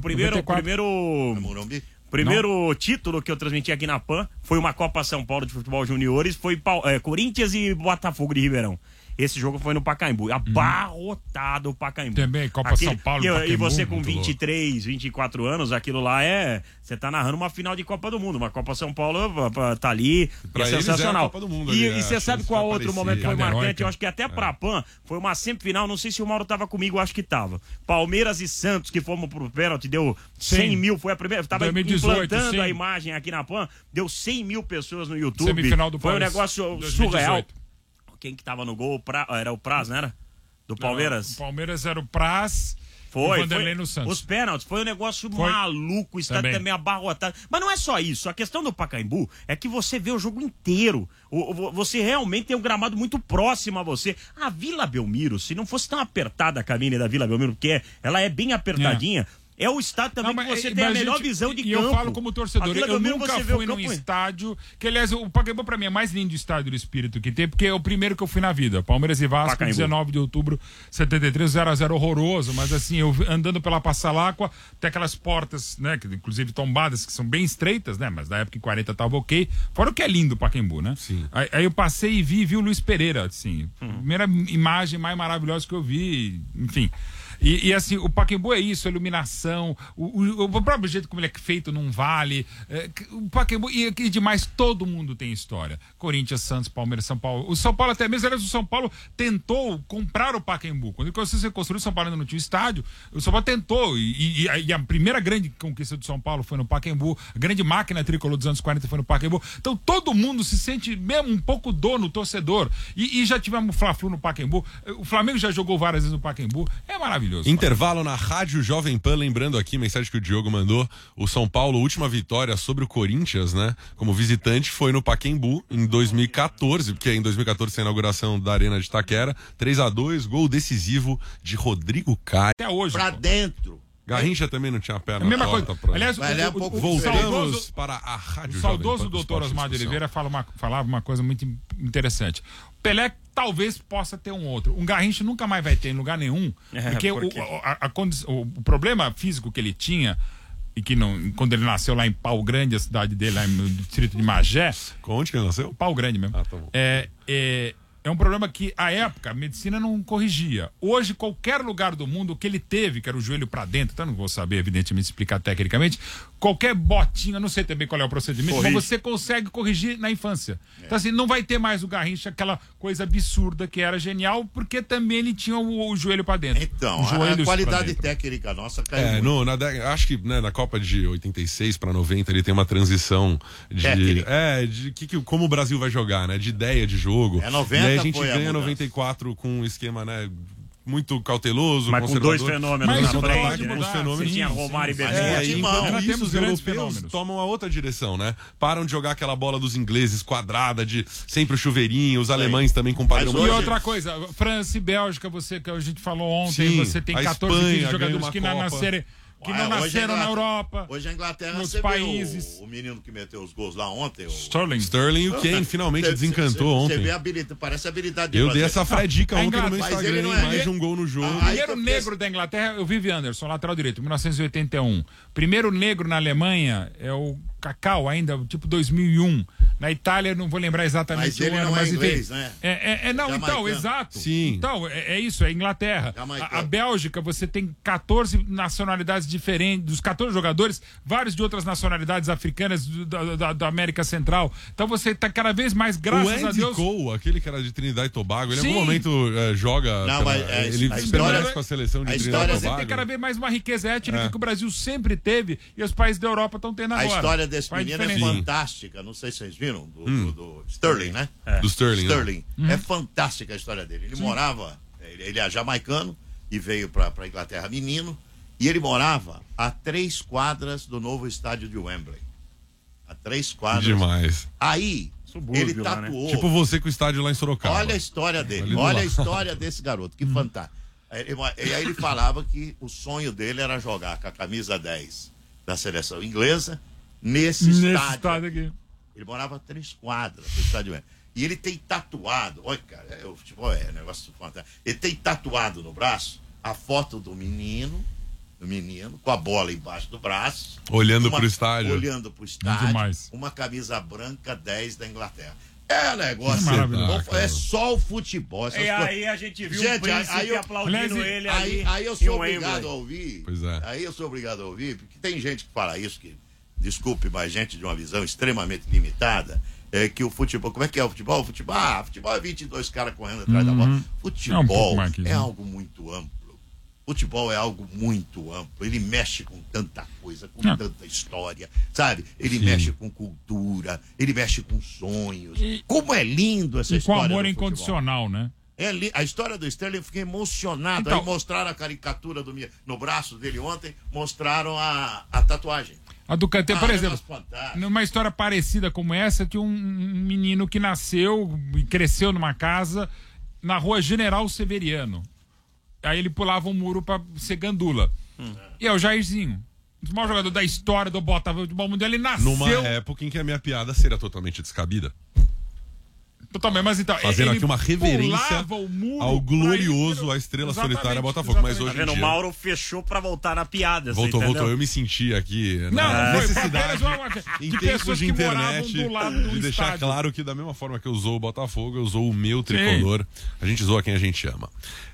primeiro título que eu transmiti aqui na PAN, foi uma Copa São Paulo de Futebol Juniores, foi Corinthians e Botafogo de Ribeirão. Esse jogo foi no Pacaembu. Abarrotado o Pacaembu. Também, Copa São Paulo. E você com 23, 24 anos, aquilo lá você tá narrando uma final de Copa do Mundo. Uma Copa São Paulo tá ali. É sensacional. Copa do Mundo e você sabe qual outro momento que foi marcante? Eu acho que até pra PAN foi uma semifinal. Não sei se o Mauro tava comigo, acho que tava. Palmeiras e Santos, que fomos pro pênalti, deu 100 mil. Foi a primeira. Tava 2018, implantando a imagem aqui na PAN. Deu 100 mil pessoas no YouTube. Semifinal do foi um negócio 2018. Surreal. Quem que tava no gol? Era o Praz, não era? Do Palmeiras? O Palmeiras era o Praz. Foi. O Vanderlei no Santos. Os pênaltis. Foi um negócio maluco. O estádio também abarrotado. Mas não é só isso. A questão do Pacaembu é que você vê o jogo inteiro. Você realmente tem um gramado muito próximo a você. A Vila Belmiro, se não fosse tão apertada a cabine da Vila Belmiro, porque ela é bem apertadinha... É o estádio também que você tem a melhor visão de campo. E eu falo como torcedor, eu nunca fui num estádio, que aliás, o Pacaembu pra mim é mais lindo estádio do espírito que tem, porque é o primeiro que eu fui na vida. Palmeiras e Vasco, Pacaembu. 19 de outubro, 73, 0x0 horroroso, mas assim, eu andando pela Passalacqua, tem aquelas portas, né, que inclusive tombadas, que são bem estreitas, né, mas na época em 40 tava ok. Fora o que é lindo o Pacaembu, né? Sim. Aí eu passei e vi o Luiz Pereira, assim, primeira imagem mais maravilhosa que eu vi, enfim... E assim, o Pacaembu é isso, a iluminação, o próprio jeito como ele é feito num vale. O Pacaembu, e demais, todo mundo tem história. Corinthians, Santos, Palmeiras, São Paulo. O São Paulo até mesmo, aliás, o São Paulo tentou comprar o Pacaembu. Quando você construiu, o São Paulo ainda não tinha estádio, o São Paulo tentou. E a primeira grande conquista do São Paulo foi no Pacaembu, a grande máquina tricolor dos anos 40 foi no Pacaembu. Então todo mundo se sente mesmo um pouco dono, torcedor. E já tivemos o Fla-Flu no Pacaembu. O Flamengo já jogou várias vezes no Pacaembu. É maravilhoso. Intervalo na Rádio Jovem Pan, lembrando aqui, mensagem que o Diogo mandou, o São Paulo, última vitória sobre o Corinthians, né, como visitante, foi no Pacaembu em 2014, porque em 2014 foi a inauguração da Arena de Itaquera, 3-2, gol decisivo de Rodrigo Caio. Até hoje. Pra dentro. Garrincha também não tinha perna. A mesma coisa. Aliás, voltamos para a Rádio O saudoso doutor Osmar de Oliveira falava uma coisa muito interessante. Pelé talvez possa ter um outro. Um Garrincha nunca mais vai ter em lugar nenhum. Porque o problema físico que ele tinha, e que não, quando ele nasceu lá em Pau Grande, a cidade dele, lá no distrito de Magé. Onde que ele nasceu? Pau Grande mesmo. Ah, tá bom. É um problema que, à época, a medicina não corrigia. Hoje, qualquer lugar do mundo, o que ele teve, que era o joelho pra dentro, então não vou saber, evidentemente, explicar tecnicamente, qualquer botinha, não sei também qual é o procedimento, mas você consegue corrigir na infância. Então, assim, não vai ter mais o Garrincha, aquela coisa absurda que era genial, porque também ele tinha o joelho pra dentro. Então, a qualidade técnica nossa caiu muito. Acho que né, na Copa de 86 para 90 ele tem uma transição de como o Brasil vai jogar, né? De ideia de jogo. 90 e aí a gente ganha 94 com um esquema, né? Muito cauteloso, mas com dois fenômenos na frente, né? Você tinha Romário e Bebeto. Enquanto isso, os europeus fenômenos tomam a outra direção, né? Param de jogar aquela bola dos ingleses quadrada, de sempre o chuveirinho, os alemães também com padrão. E outra coisa, França e Bélgica, que a gente falou ontem, você tem 14, 15 jogadores que nasceram... Que não nasceram na Europa. Hoje a Inglaterra, nos países. O menino que meteu os gols lá ontem. Sterling, o Kane finalmente desencantou ontem. Você vê parece habilidade de Eu dei essa fredica ontem no meu Instagram, mais de um gol no jogo. O primeiro negro da Inglaterra é o Vivi Anderson, lateral direito, 1981. Primeiro negro na Alemanha é o Cacau, ainda, tipo 2001. Na Itália, não vou lembrar exatamente o ano, mas inglês, né? Não, então, exato. Sim. Então, é isso, é Inglaterra. A Bélgica, você tem 14 nacionalidades diferentes, dos 14 jogadores, vários de outras nacionalidades africanas da América Central. Então você tá cada vez mais, graças a Deus... O Andy Cole, aquele que era de Trinidad e Tobago, ele em algum momento joga... Não, ele permanece com a seleção de Trinidad e Tobago. Você tem cada vez mais uma riqueza étnica que o Brasil sempre teve e os países da Europa estão tendo agora. A história desse menino é fantástica, não sei se vocês viram, do Sterling, né? Do Sterling. É fantástica a história dele. Ele morava, ele é jamaicano, e veio para Inglaterra menino, e ele morava a 3 quadras do novo estádio de Wembley. A 3 quadras. Demais. Aí, subúrbio, ele tatuou. Tipo você com o estádio lá em Sorocaba. Olha a história dele, olha a história desse garoto, que fantástico. E aí ele falava que o sonho dele era jogar com a camisa 10 da seleção inglesa nesse estádio aqui. Ele morava a 3 quadras do estádio Wembley. E ele tem tatuado, olha, cara, o futebol é um negócio fantástico. Ele tem tatuado no braço a foto do menino, com a bola embaixo do braço. Olhando pro estádio. Olhando pro estádio. Uma camisa branca 10 da Inglaterra. É negócio. É só o futebol. Aí a gente viu o príncipe aplaudindo ele ali. Aí eu sou obrigado a ouvir. Pois é. Aí eu sou obrigado a ouvir, porque tem gente que fala isso, que, desculpe, mas gente de uma visão extremamente limitada, é que o futebol, como é que é o futebol? Futebol é 22 caras correndo atrás da bola. Futebol é algo muito amplo. Futebol é algo muito amplo, ele mexe com tanta coisa, com tanta história, sabe? Ele mexe com cultura, ele mexe com sonhos. Como é lindo essa história. Com amor incondicional, né? A história do Sterling, eu fiquei emocionado. Então, aí mostraram a caricatura no braço dele ontem, mostraram a tatuagem. A do Kanté, por exemplo, numa história parecida como essa, tinha um menino que nasceu e cresceu numa casa na rua General Severiano. Aí ele pulava um muro pra ser gandula. E é o Jairzinho. O maior jogador da história do Botafogo do Mundial, ele nasceu... Numa época em que a minha piada seria totalmente descabida. Totalmente, mas então... Fazendo aqui uma reverência ao glorioso, à estrela solitária Botafogo. Mas hoje em dia... O Mauro fechou pra voltar na piada. Voltou. Eu me senti aqui na necessidade, em tempos de internet, de deixar claro que da mesma forma que eu usou o Botafogo, eu usou o meu tricolor. A gente zoa quem a gente ama.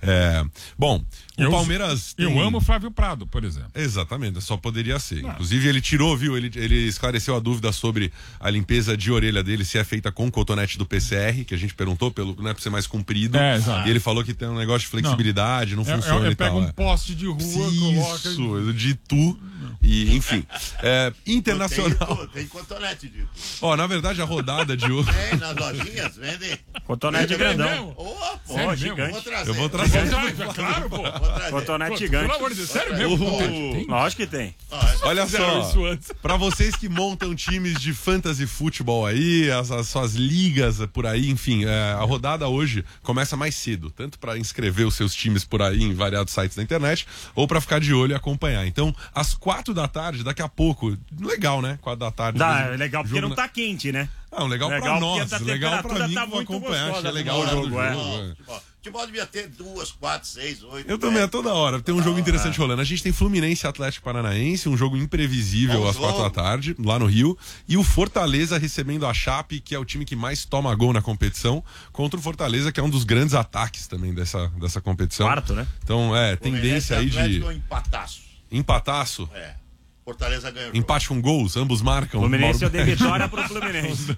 Bom, o Palmeiras... Eu amo o Flávio Prado, por exemplo. Exatamente, só poderia ser. Inclusive ele tirou, viu? Ele esclareceu a dúvida sobre a limpeza de orelha dele, se é feita com cotonete do PCR, que a gente perguntou, não é pra ser mais comprido. E ele falou que tem um negócio de flexibilidade, não funciona e tal. Pega um poste de rua, coloca... Isso, de tu. E, enfim. Internacional. Tem cotonete de tu. Ó, na verdade, a rodada de hoje. Nas lojinhas, vendem. Cotonete grandão. Pô, gigante. Eu vou trazer. Claro, pô. Cotonete gigante. Pelo amor de Deus, sério mesmo? Lógico que tem. Olha só, pra vocês que montam times de fantasy futebol aí, as suas ligas por aí, enfim, a rodada hoje começa mais cedo, tanto pra inscrever os seus times por aí em variados sites da internet, ou pra ficar de olho e acompanhar. Então, às 4 da tarde, daqui a pouco, legal, né? 4 da tarde. É legal porque não tá quente, né? Não, legal pra nós, legal pra mim tá que vou acompanhar, gostosa, achei legal o jogo. Futebol devia ter 2, 4, 6, 8. Eu também, toda hora. Tem um jogo interessante rolando. A gente tem Fluminense e Atlético Paranaense, um jogo imprevisível às 4 da tarde, lá no Rio. E o Fortaleza recebendo a Chape, que é o time que mais toma gol na competição, contra o Fortaleza, que é um dos grandes ataques também dessa competição. Quarto, né? Então, tendência aí de... Empataço. Empataço? Fortaleza ganhou. Empate com gols, ambos marcam. Fluminense eu dei vitória pro Fluminense.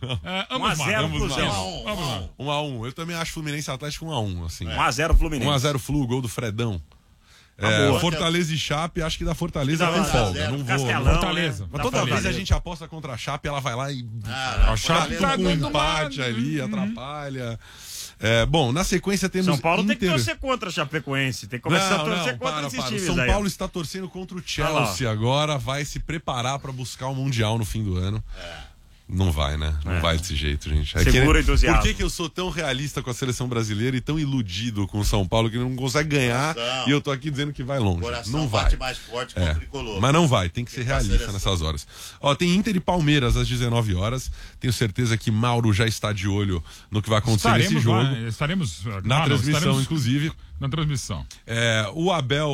1-0 pro Zé. 1-1. Eu também acho Fluminense e Atlético 1-1. Assim. 1-0 Fluminense. 1-0 Flu, gol do Fredão. Fortaleza e Chape, acho que da Fortaleza com folga. Não vou. Fortaleza. Mas toda vez a gente aposta contra a Chape, ela vai lá e. A Chape tá com um empate ali, atrapalha. Bom, na sequência temos... São Paulo tem que torcer contra a Chapecoense. Tem que começar a torcer contra esses times São Paulo está torcendo contra o Chelsea agora. Vai se preparar para buscar o Mundial no fim do ano. Não vai, né? Não vai desse jeito, gente. Segura entusiasmo. Por que eu sou tão realista com a seleção brasileira e tão iludido com o São Paulo que não consegue ganhar e eu tô aqui dizendo que vai longe? Não vai. Bate mais forte contra o tricolor. Mas não vai, tem que ser realista nessas horas. Ó, tem Inter e Palmeiras às 19 horas. Tenho certeza que Mauro já está de olho no que vai acontecer nesse jogo. Estaremos na transmissão, inclusive. Na transmissão. O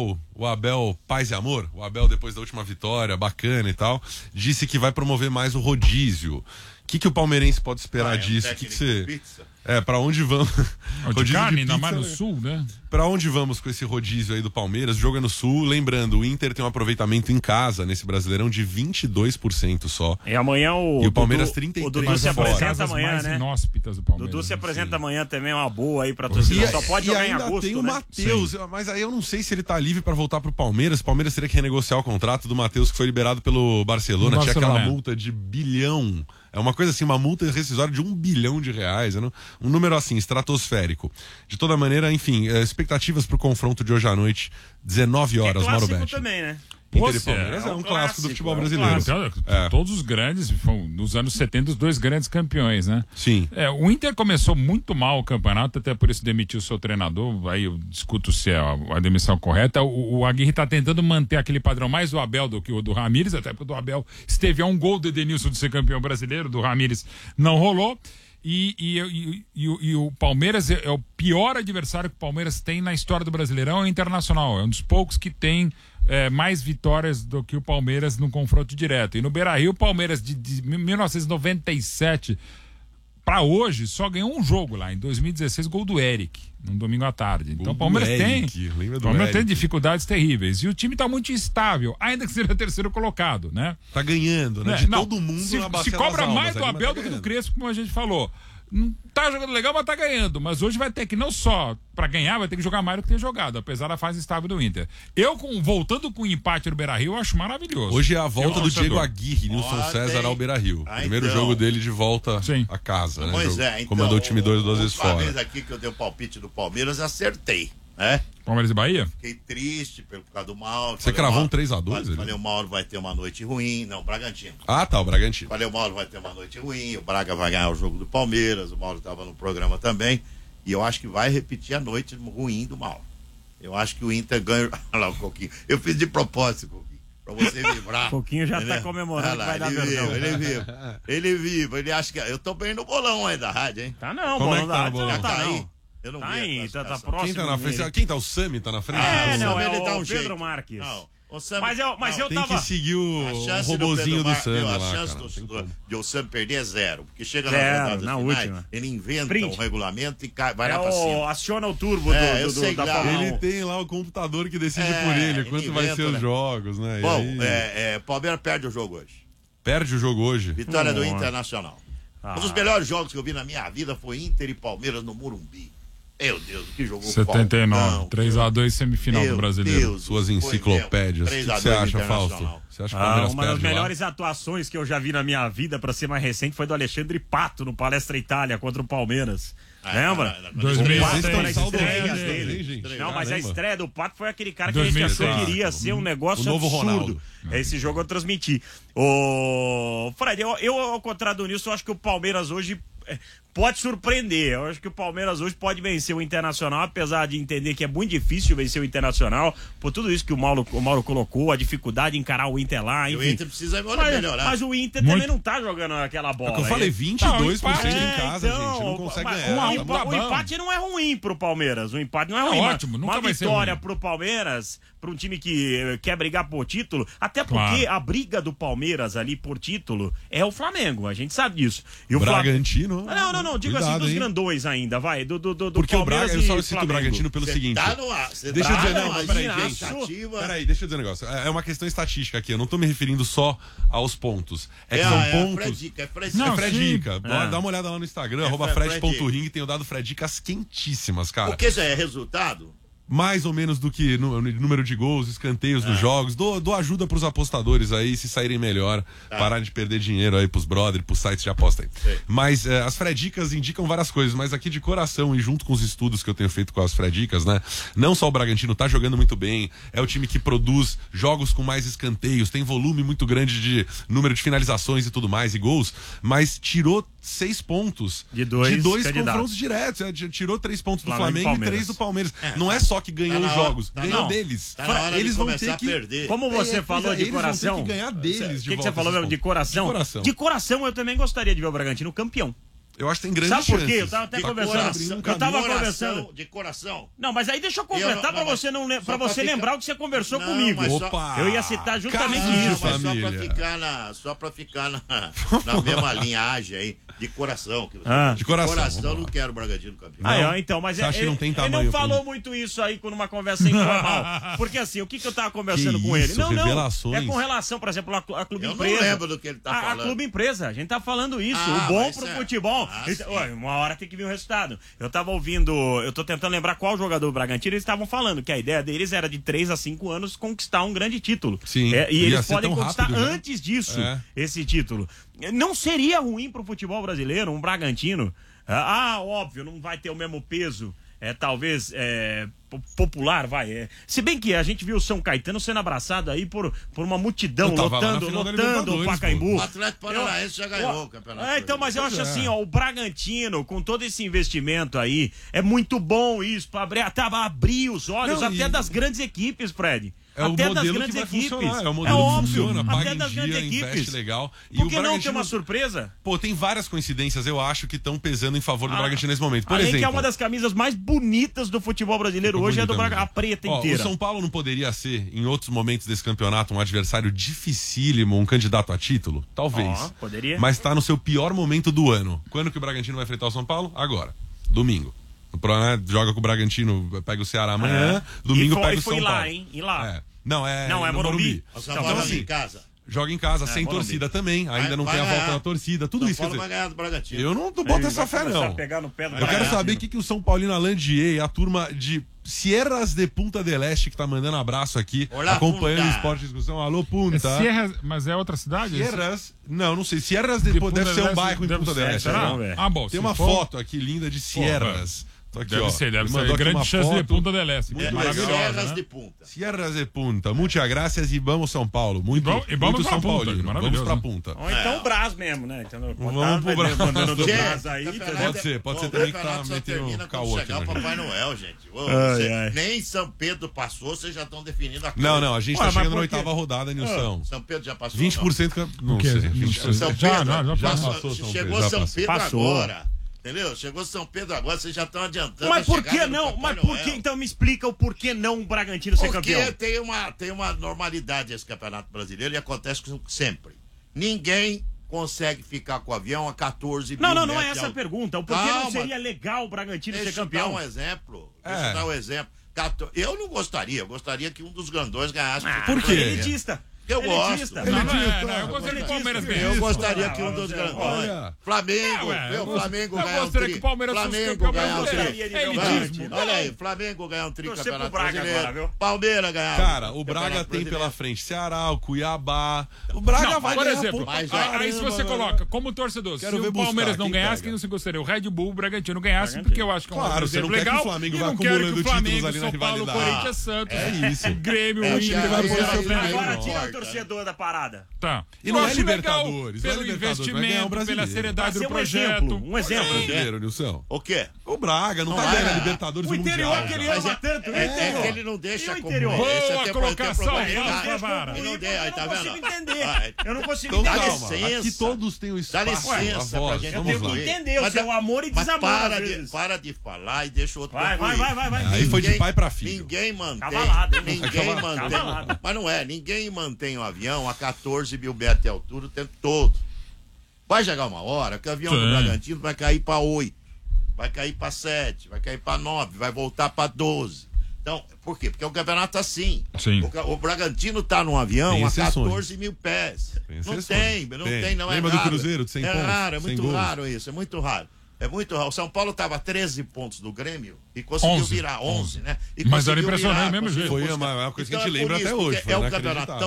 Abel Paz e Amor, o Abel depois da última vitória, bacana e tal, disse que vai promover mais o rodízio. O que o palmeirense pode esperar disso? O que você... pra onde vamos? De carne, ainda mais no sul, né? Pra onde vamos com esse rodízio aí do Palmeiras? O jogo é no sul. Lembrando, o Inter tem um aproveitamento em casa nesse Brasileirão de 22% só. E amanhã e o Palmeiras 33%. O Dudu se apresenta amanhã, né? Inóspitas do Palmeiras. Dudu se apresenta amanhã também, é uma boa aí pra torcida. Só pode jogar em agosto, tem o Matheus, mas aí eu não sei se ele tá livre pra voltar pro Palmeiras. O Palmeiras teria que renegociar o contrato do Matheus, que foi liberado pelo Barcelona. Tinha aquela multa de bilhão. É uma coisa assim, uma multa rescisória de R$1 bilhão, um número assim, estratosférico. De toda maneira, enfim, expectativas pro confronto de hoje à noite, 19 horas, Mauro Betti. Também, né? Inter e Palmeiras é um clássico do futebol brasileiro. Todos os grandes, nos anos 70, os dois grandes campeões, né? Sim. O Inter começou muito mal o campeonato, até por isso demitiu o seu treinador, aí eu discuto se é a demissão correta. O Aguirre tá tentando manter aquele padrão mais do Abel do que o do Ramírez, até porque o do Abel esteve a um gol do Edenilson de ser campeão brasileiro, do Ramírez não rolou. E o Palmeiras é o pior adversário que o Palmeiras tem na história do Brasileirão, é o Internacional. É um dos poucos que tem mais vitórias do que o Palmeiras num confronto direto. E no Beira-Rio, o Palmeiras de 1997 para hoje só ganhou um jogo lá, em 2016, gol do Eric, num domingo à tarde. Então o Palmeiras tem dificuldades terríveis. E o time tá muito instável, ainda que seja terceiro colocado, né? Tá ganhando, né? Todo mundo se cobra mais do Abel do que do Crespo, como a gente falou. Não tá jogando legal, mas tá ganhando. Mas hoje vai ter que, não só pra ganhar, vai ter que jogar mais do que tem jogado, apesar da fase estável do Inter. Voltando com o empate no Beira-Rio, eu acho maravilhoso. Hoje é a volta do Diego Aguirre, Nilson César ao Beira-Rio. Primeiro jogo dele de volta a casa, né? Pois então, comandou o time duas vezes fora. Uma vez aqui que eu dei o palpite do Palmeiras, acertei, né? Palmeiras e Bahia? Fiquei triste por causa do Mauro. Você cravou um 3-2? Falei, o Mauro vai ter uma noite ruim. Não, Bragantino. Ah, tá, o Bragantino. Falei, o Mauro vai ter uma noite ruim, o Braga vai ganhar o jogo do Palmeiras, o Mauro estava no programa também, e eu acho que vai repetir a noite ruim do Mauro. Eu acho que o Inter ganha... Olha lá o Coquinho. Eu fiz de propósito, Coquinho, pra você vibrar. O Coquinho já tá comemorando que vai dar verdão. Ele vive, ele acha que... Eu tô bem no bolão aí da rádio, hein? Tá não, como é que tá no bolão? Já tá aí. Não. Eu não tá vi aí, tá próximo. Quem tá na frente? Quem tá? O Sami tá na frente? Não, é ele dá o jeito. Pedro Marques. Não, o Sam, mas eu tem tava... que seguir o robozinho do Sami lá, A chance de o Sam perder é zero, porque chega na última. Ele inventa o regulamento e vai lá pra cima. Aciona o turbo da Fórmula 1. Ele tem lá o computador que decide por ele quanto vai ser os jogos, né? Bom, Palmeiras perde o jogo hoje. Perde o jogo hoje? Vitória do Internacional. Um dos melhores jogos que eu vi na minha vida foi Inter e Palmeiras no Morumbi. Meu Deus, que jogou 79, 3-2 semifinal do Brasileiro. Deus, suas enciclopédias. O que você acha, Fausto? Você acha que o Palmeiras uma das perde melhores atuações que eu já vi na minha vida, pra ser mais recente, foi do Alexandre Pato no Palestra Itália contra o Palmeiras. Lembra? 2006. Não, mas a estreia do Pato foi aquele cara que a gente achou que iria ser um negócio novo absurdo. Ronaldo. Esse jogo eu transmiti. Fred, eu ao contrário do Nilson, acho que o Palmeiras hoje pode surpreender. Eu acho que o Palmeiras hoje pode vencer o Internacional, apesar de entender que é muito difícil vencer o Internacional, por tudo isso que o Mauro colocou, a dificuldade de encarar o Inter lá, enfim. O Inter precisa melhorar. Mas o Inter também não tá jogando aquela bola. É que eu falei 22% em casa, gente. Não consegue ganhar. O empate não é ruim pro Palmeiras. O empate não é ruim. Ótimo, nunca vai ser ruim. Uma vitória pro Palmeiras, pra um time que quer brigar por título, até porque a briga do Palmeiras ali por título é o Flamengo. A gente sabe disso. E o Bragantino. Não, digo assim, dos grandões ainda, vai. Porque o Braga, eu só cito o Bragantino pelo seguinte. Deixa eu dizer, peraí, deixa eu dizer um negócio. É uma questão estatística aqui, eu não tô me referindo só aos pontos. É que são pontos. É Fredica. Dá uma olhada lá no Instagram, @fred.ring, tenho dado Fredicas quentíssimas, cara. O que já é resultado? Mais ou menos do que número de gols, escanteios dos jogos. Dou ajuda pros apostadores aí, se saírem melhor, parar de perder dinheiro aí pros brothers, pros sites de aposta aí. Mas as Fredicas indicam várias coisas, mas aqui de coração e junto com os estudos que eu tenho feito com as Fredicas, né? Não só o Bragantino tá jogando muito bem, é o time que produz jogos com mais escanteios, tem volume muito grande de número de finalizações e tudo mais, e gols, mas tirou 6 pontos de dois confrontos diretos. Tirou 3 pontos do Flamengo e 3 do Palmeiras. Não é só que ganhou os jogos, ganhou deles. Eles vão ter que perder. Como você falou de coração. Vão ter que ganhar deles. O que você falou mesmo de coração? De coração eu também gostaria de ver o Bragantino campeão. Eu acho que tem grandes chances. Sabe por quê? Eu tava até conversando. De coração. Não, mas aí deixa eu completar pra você lembrar o que você conversou comigo. Eu ia citar justamente isso. Só pra ficar na mesma linhagem aí. De coração. De coração. Eu não quero o Bragantino campeão. Então, mas acha que não tem tamanho? Ele não falou muito isso aí numa conversa informal. Porque assim, o que eu tava conversando com ele? Não, revelações. é com relação, por exemplo, a Clube Empresa. Eu não lembro do que ele tá falando. A Clube Empresa, a gente tá falando isso. O bom pro futebol. Uma hora tem que vir o resultado. Eu tava ouvindo, eu tô tentando lembrar qual jogador do Bragantino eles estavam falando, que a ideia deles era de 3 a 5 anos conquistar um grande título. Sim. E eles podem conquistar antes disso esse título. Não seria ruim pro futebol brasileiro um Bragantino? Óbvio, não vai ter o mesmo peso, talvez popular, se bem que a gente viu o São Caetano sendo abraçado aí por uma multidão, lotando o Pacaembu. O Atlético Paranaense já ganhou o campeonato. Então, mas eu acho assim, o Bragantino, com todo esse investimento aí, é muito bom isso, para abrir os olhos das grandes equipes, Fred. Até das grandes equipes. É o modelo que funciona, até das grandes equipes. Legal. Por que não ter uma surpresa? Pô, tem várias coincidências, eu acho, que estão pesando em favor do Bragantino nesse momento. Por exemplo, que é uma das camisas mais bonitas do futebol brasileiro hoje, é do Bragantino, a preta inteira. O São Paulo não poderia ser, em outros momentos desse campeonato, um adversário dificílimo, um candidato a título? Talvez. Poderia. Mas tá no seu pior momento do ano. Quando que o Bragantino vai enfrentar o São Paulo? Agora. Domingo. Joga com o Bragantino, pega o Ceará amanhã, domingo pega o São Paulo. Lá, hein? E lá. Não, é Morumbi. Então, assim, em casa. Joga em casa, sem Morumbi. torcida também. Ainda não tem a volta da torcida. Tudo isso. São Paulo vai ganhar do Bragantino. Eu não boto essa fé, não. Eu quero saber o que o São Paulino Alandier e a turma de Sierras de Punta del Este, que tá mandando abraço aqui, acompanhando o Esporte de Discussão. Alô, Punta. Sierras, mas é outra cidade? Sierras, não sei. Sierras de Punta deve ser um bairro em Punta del Este. Bom. Tem uma foto aqui linda de Sierras. Aqui, deve ser grande chance de Punta del Este. Sierras de Punta. Sierras de Punta. Muitas graças e vamos São Paulo. Muito São Paulo. Vamos pra Punta. Ou então o Brás mesmo, né? Vamos pro Brás. Pode ser também que tá metendo caô aqui. Chegar o Papai Noel, gente. Nem São Pedro passou, vocês já estão definindo a coisa. Não, a gente tá chegando na 8ª rodada, Nilson. São Pedro já passou. 20%. Não sei. São Pedro já passou. Chegou São Pedro agora. Entendeu? Chegou São Pedro agora, vocês já estão adiantando. Mas por que não? Mas por que? Então me explica o porquê não o Bragantino ser campeão. Porque tem uma normalidade esse Campeonato Brasileiro e acontece sempre. Ninguém consegue ficar com o avião a 14 mil Não é essa a pergunta. O porquê não seria legal o Bragantino ser campeão? Deixa eu dar um exemplo. Eu não gostaria, eu gostaria que um dos grandões ganhasse. Por quê? Elitista. Eu gosto. Eu gostaria que o Palmeiras ganhasse. Eu gostaria que um dos grandes. Flamengo ganhar um tri. Flamengo ganhar um tri. Olha aí, Flamengo ganhar um tri Campeonato Brasileiro. Palmeiras ganhar. Cara, o Braga tem pela frente Ceará, o Cuiabá. O Braga vai ganhar. Por exemplo, aí se você coloca como torcedor, se o Palmeiras não ganhasse, quem você gostaria? O Red Bull, o Bragantino ganhasse, porque eu acho que é um exemplo legal. Claro, você não quer que o Flamengo vá acumulando títulos ali na rivalidade. Corinthians, Santos. É isso. Grêmio, Inter, vai ser o primeiro. Agora tira o torcedor da parada. Tá. E não é Libertadores. Pelo investimento, pela seriedade do projeto. Um exemplo. Brasileiro, Nilson. O quê? O Braga não tá ganhando a Libertadores e Mundial. O interior que ele ama tanto. É que ele não deixa o interior. Boa colocação. Eu não consigo entender. Eu não consigo entender. Dá licença. Aqui todos têm o espaço. Dá licença pra gente. Eu tenho que entender o seu amor e desamor. Para de falar e deixa o outro vai. Aí foi de pai pra filho. Ninguém mantém. Cavalado. Ninguém mantém. Mas não é. Ninguém mantém o avião a 14 mil metros de altura o tempo todo. Vai chegar uma hora que o avião do Bragantino vai cair para 8, vai cair para 7, vai cair para 9, vai voltar para 12. Então, por quê? Porque o campeonato tá assim. Sim. O Bragantino tá num avião a 14 mil pés. Não tem, não é. Lembra do Cruzeiro de 100 pontos? É raro, é muito raro isso, é muito raro. É muito raro. O São Paulo estava a 13 pontos do Grêmio e conseguiu virar 11, né? Mas era impressionante mesmo jeito. Foi uma coisa que a gente lembra até hoje. É um campeonato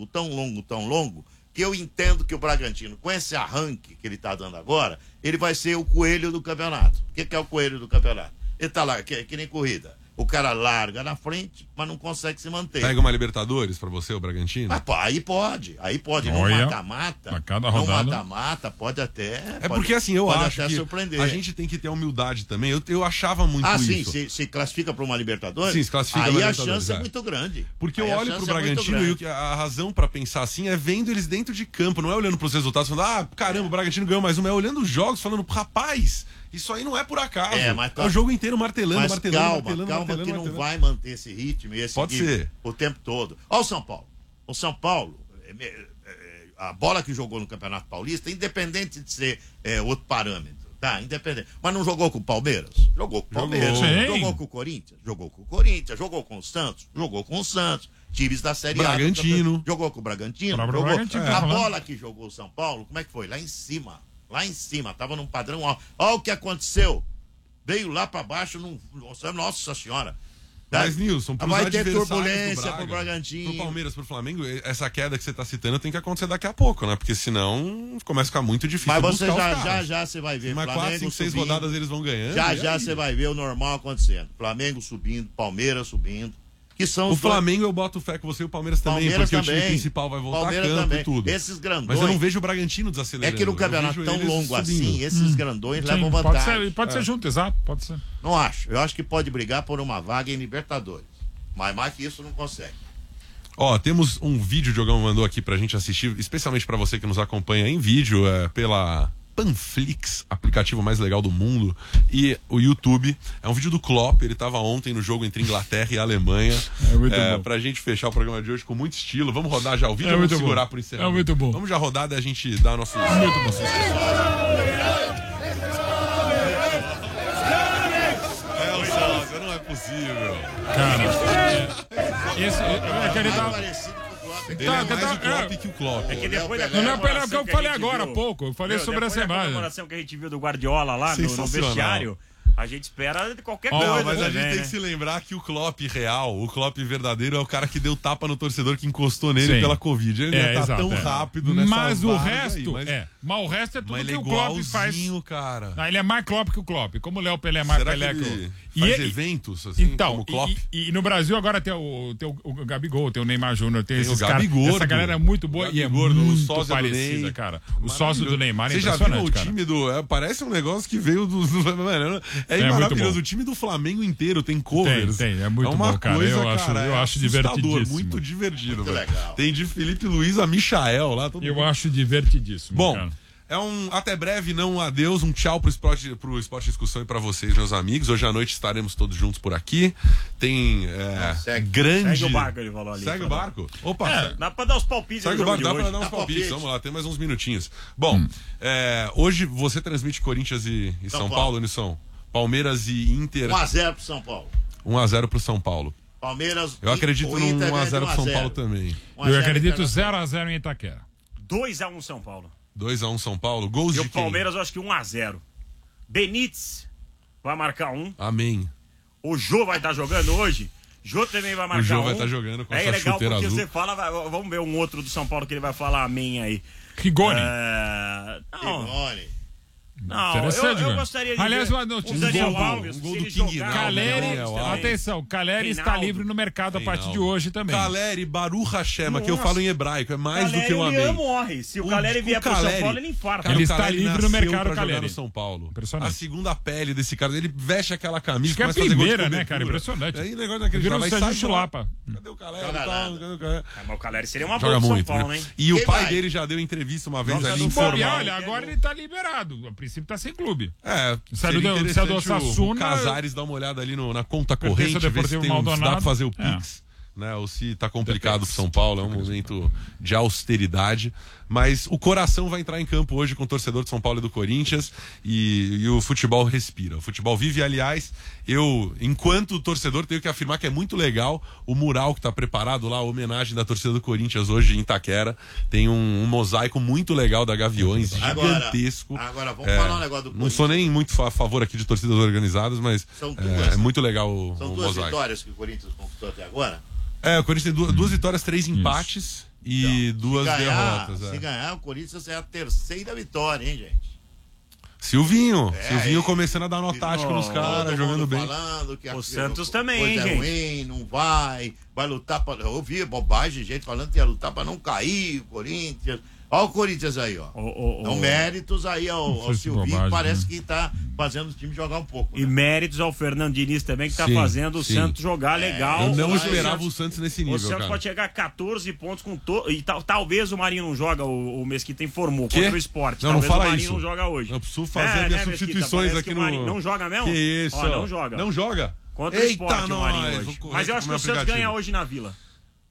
tão longo, que eu entendo que o Bragantino, com esse arranque que ele está dando agora, ele vai ser o coelho do campeonato. O que é o coelho do campeonato? Ele está lá, que nem corrida. O cara larga na frente, mas não consegue se manter. Pega uma Libertadores pra você, o Bragantino? Aí pode. No mata-mata. No mata-mata, pode até. Porque assim, eu acho que surpreender. a gente tem que ter humildade também. Eu achava muito isso. Sim, se classifica pra uma Libertadores? Sim, se classifica aí pra a Libertadores. Chance é muito grande. Porque eu olho pro Bragantino e a razão pra pensar assim é vendo eles dentro de campo, não é olhando pros resultados falando, caramba, o Bragantino ganhou mais uma, é olhando os jogos falando, rapaz, isso aí não é por acaso. É o jogo inteiro martelando. Calma que não vai manter esse ritmo e esse nível o tempo todo. Olha o São Paulo. O São Paulo, a bola que jogou no Campeonato Paulista, independente de ser outro parâmetro, tá? Independente. Mas não jogou com o Palmeiras? Jogou com o Palmeiras. Jogou com o Corinthians? Jogou com o Corinthians. Jogou com o Santos? Jogou com o Santos. Times da Série A. Bragantino. Jogou com o Bragantino. A bola que jogou o São Paulo, como é que foi? Lá em cima. Tava num padrão alto. Olha o que aconteceu. Veio lá pra baixo, nossa senhora. Mas, Nilson, vai ter turbulência pro Bragantino. Pro Palmeiras, pro Flamengo, essa queda que você tá citando tem que acontecer daqui a pouco, né? Porque senão começa a ficar muito difícil. Mas você já você vai ver. Mas 4, 5, 6 rodadas eles vão ganhando. Já você vai ver o normal acontecendo. Flamengo subindo, Palmeiras subindo. Que são o Flamengo eu boto fé com você e o Palmeiras também, porque o time principal vai voltar a campo e tudo. Esses grandões. Mas eu não vejo o Bragantino desacelerando. É que no campeonato tão longo assim, esses grandões levam vantagem. Pode ser junto, exato, pode ser. Não acho. Eu acho que pode brigar por uma vaga em Libertadores. Mas mais que isso não consegue. Temos um vídeo, o Diogão mandou aqui pra gente assistir, especialmente pra você que nos acompanha em vídeo, pela Panflix, aplicativo mais legal do mundo, e o YouTube. É um vídeo do Klopp, ele estava ontem no jogo entre Inglaterra e Alemanha. Pra gente fechar o programa de hoje com muito estilo. Vamos rodar já o vídeo ou vamos segurar por encerramento? É muito bom. Vamos já rodar e a gente dá nosso... Muito bom. Não é possível. Cara, ele tá... Ele é mais o Klopp que o Klopp. É que depois da comemoração que eu falei agora há pouco. Eu falei sobre essa imagem. A comemoração que a gente viu do Guardiola lá no vestiário, a gente espera qualquer coisa. Não, mas a gente tem que se lembrar que o Klopp real, o Klopp verdadeiro é o cara que deu tapa no torcedor que encostou nele pela Covid. Ele não tá tão rápido nessa Mas o resto mas o resto é tudo que o Klopp faz. Cara. Não, ele é mais Klopp que o Klopp. Como o Léo Pelé é mais Pelé que o... Faz eventos assim, então, como o Klopp. E no Brasil agora tem o Gabigol, tem o Neymar Júnior, tem esses caras. Essa galera é muito boa e é muito parecida, cara. O sócio do Neymar é impressionante, cara. Você já viu o time parece um negócio que veio do... É maravilhoso. O time do Flamengo inteiro tem covers. Tem. É muito bom, cara. Eu acho divertidíssimo. Muito divertido, velho. Tem de Felipe Luiz a Michael lá. Eu acho divertidíssimo. Bom, até breve, não um adeus, um tchau pro Esporte Discussão e pra vocês, meus amigos. Hoje à noite estaremos todos juntos por aqui. Tem grande... Segue o barco, ele falou ali. Segue o barco? Opa. Dá pra dar os palpites. Segue o barco, dá pra dar uns palpites. Vamos lá, tem mais uns minutinhos. Bom, hoje você transmite Corinthians e São Paulo, Nilson? Palmeiras e Inter. 1-0 pro São Paulo. 1-0 pro São Paulo. Palmeiras. Eu acredito num 1-0 pro São Paulo também. Eu acredito 0-0 em Itaquera. 2-1 São Paulo. 2-1 São Paulo. Gols de quem? E o Palmeiras eu acho que 1-0. Benítez vai marcar 1. Amém. O Jô vai estar jogando hoje. Jô também vai marcar 1. O Jô vai estar jogando com essa legal chuteira porque azul. você fala, vamos ver um outro do São Paulo que ele vai falar amém aí. Rigoni. Rigoni. Não, eu gostaria de aliás, ver o Daniel Alves, um gol do King. Atenção, Caleri está livre no mercado a partir de hoje também. Caleri, Baruch Hashem, que eu falo em hebraico, é mais do que um amém. Ele morre. Se o Caleri vier pro São Paulo, ele infarta. Ele está livre no mercado, Caleri. No São Paulo. Impressionante. A segunda pele desse cara, ele veste aquela camisa. Acho que é a primeira, né, cara? Impressionante. Aí negócio daquele virou o Sérgio Chulapa. Cadê o Caleri? Mas o Caleri seria uma boa do São Paulo, hein? E o pai dele já deu entrevista uma vez ali informal. Olha, agora ele tá liberado. A princípio tá sem clube. Seria interessante o Casares dar uma olhada ali na conta corrente, ver se dá pra fazer o Pix, né? Ou se tá complicado pro São Paulo, é um momento de austeridade. Mas o coração vai entrar em campo hoje com o torcedor de São Paulo e do Corinthians e o futebol respira. O futebol vive, aliás, eu, enquanto torcedor, tenho que afirmar que é muito legal o mural que está preparado lá, a homenagem da torcida do Corinthians hoje em Itaquera. Tem um mosaico muito legal da Gaviões, gigantesco. Agora vamos falar um negócio do Corinthians. Não sou nem muito a favor aqui de torcidas organizadas, mas é muito legal o mosaico. São duas vitórias que o Corinthians conquistou até agora? O Corinthians tem duas vitórias, 3 empates. E duas derrotas. Se ganhar, o Corinthians é a terceira vitória, hein, gente? Silvinho começando a dar nó tático nos caras, jogando bem. Falando que o Santos também, hein, gente? Ruim, não vai lutar pra... Eu ouvi bobagem, gente falando que ia lutar pra não cair, o Corinthians. Olha o Corinthians aí, ó. Então, méritos aí ao Silvinho, que parece que tá fazendo o time jogar um pouco. E méritos ao Fernando Diniz também, que tá fazendo o Santos jogar legal. Eu não esperava o Santos nesse nível, O Santos pode chegar a 14 pontos com e talvez o Marinho não joga, o Mesquita informou contra o Sport. Não fala o Marinho isso. não joga hoje. Eu preciso fazer minhas substituições aqui no... Não joga mesmo? Que isso? Não joga. Não joga? Contra o Sport, o Marinho hoje. Mas eu acho que o Santos ganha hoje na Vila.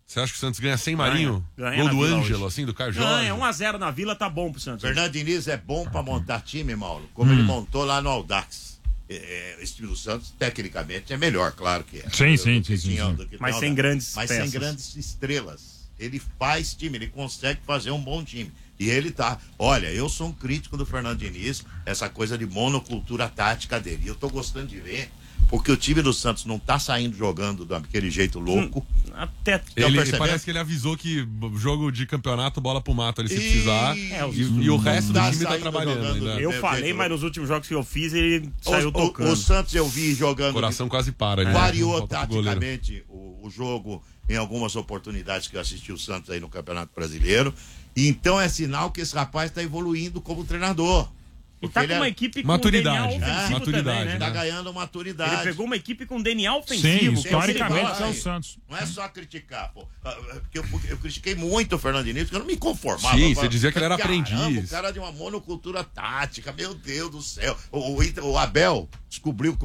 Você acha que o Santos ganha sem Marinho? Ganha Gol do Ângelo, hoje. assim, do Caio Jorge? Ganha, 1-0 na Vila, tá bom pro Santos. Fernando Diniz é bom pra montar time, Mauro, como ele montou lá no Audax. Esse time do Santos, tecnicamente, é melhor, claro que é. Sim. Mas sem grandes Mas peças. sem grandes estrelas. Ele faz time, ele consegue fazer um bom time. E ele tá. Olha, eu sou um crítico do Fernando Diniz, essa coisa de monocultura tática dele. E eu tô gostando de ver, porque o time do Santos não tá saindo jogando daquele jeito louco. Até Parece que ele avisou que jogo de campeonato, bola pro mato, ele se precisar. E o resto do time tá trabalhando ainda. Eu falei, mas nos últimos jogos que eu fiz, ele saiu tocando. O Santos eu vi jogando. O coração quase para. Variou taticamente o jogo em algumas oportunidades que eu assisti o Santos aí no Campeonato Brasileiro. E então é sinal que esse rapaz está evoluindo como treinador. E tá com uma equipe com maturidade, DNA ofensivo também, né? Tá ganhando maturidade. Ele pegou uma equipe com DNA ofensivo. Sim, historicamente é o Santos. Não é só criticar, pô. Porque eu critiquei muito o Fernando Diniz, porque eu não me conformava. Sim, você dizia que ele era aprendiz. O cara de uma monocultura tática, meu Deus do céu. O Abel descobriu,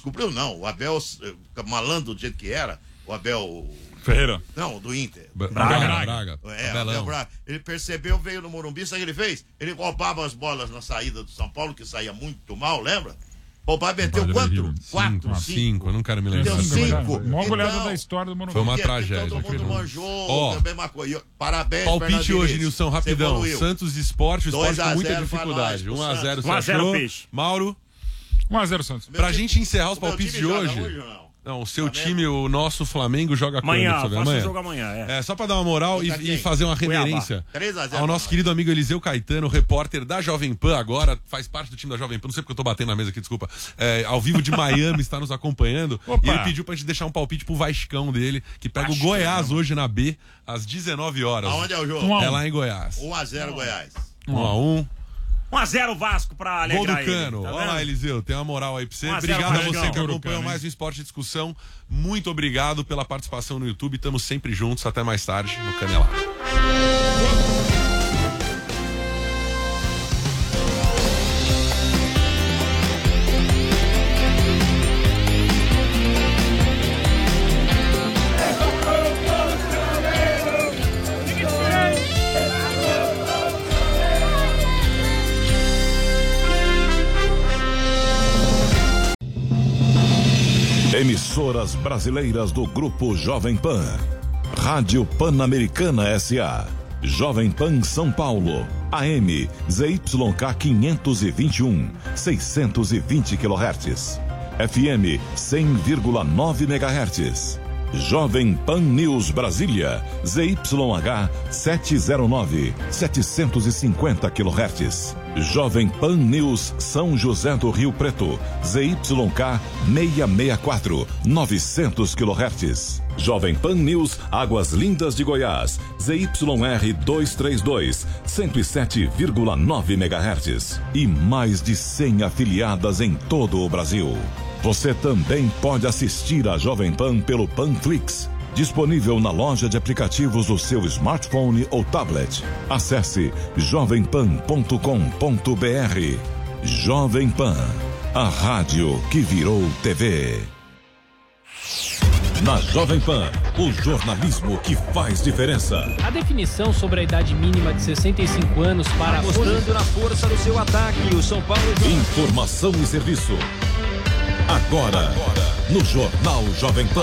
o Abel, malandro do jeito que era, o Abel... Ferreira. Não, do Inter. Braga. Abel Braga. Ele percebeu, veio no Morumbi, sabe o que ele fez? Ele roubava as bolas na saída do São Paulo, que saía muito mal, lembra? Roubava, meteu quanto? 4, 5. Eu não quero me lembrar. Deu 5. Maior goleada da história do Morumbi. Foi uma tragédia. Todo mundo manjou, a mesma coisa. Parabéns, palpite hoje, Nilson, rapidão. Santos Esporte, o Esporte com muita dificuldade. 1-0 1-0 Peixe. Mauro? 1-0 Santos. Pra gente encerrar os palpites de hoje... Não, o seu time, o nosso Flamengo, joga amanhã. Faça o jogo amanhã, só pra dar uma moral e fazer uma reverência ao nosso querido amigo Eliseu Caetano, repórter da Jovem Pan agora, faz parte do time da Jovem Pan, não sei porque eu tô batendo na mesa aqui, desculpa. Ao vivo de Miami, está nos acompanhando. Opa. E ele pediu pra gente deixar um palpite pro Vascão dele, que pega o Goiás hoje na B, às 19 horas. Aonde é o jogo? É lá em Goiás. 1-0 Goiás. 1-1. 1-0 Vasco pra alegrar. Gol do Cano. Olha lá, Eliseu, tem uma moral aí pra você. Obrigado a você que acompanhou mais um Esporte Discussão. Muito obrigado pela participação no YouTube. Estamos sempre juntos. Até mais tarde no Canelado. Emissoras brasileiras do Grupo Jovem Pan. Rádio Pan-Americana S.A. Jovem Pan São Paulo. AM ZYK 521, 620 kHz. FM 100,9 MHz. Jovem Pan News Brasília. ZYH 709, 750 kHz. Jovem Pan News São José do Rio Preto, ZYK 664, 900 kHz. Jovem Pan News Águas Lindas de Goiás, ZYR 232, 107,9 MHz. E mais de 100 afiliadas em todo o Brasil. Você também pode assistir a Jovem Pan pelo Panflix, disponível na loja de aplicativos do seu smartphone ou tablet. Acesse jovempan.com.br. Jovem Pan, a rádio que virou TV. Na Jovem Pan, o jornalismo que faz diferença. A definição sobre a idade mínima de 65 anos para... Mostrando na força do seu ataque, o São Paulo... Informação e serviço. Agora, no Jornal Jovem Pan.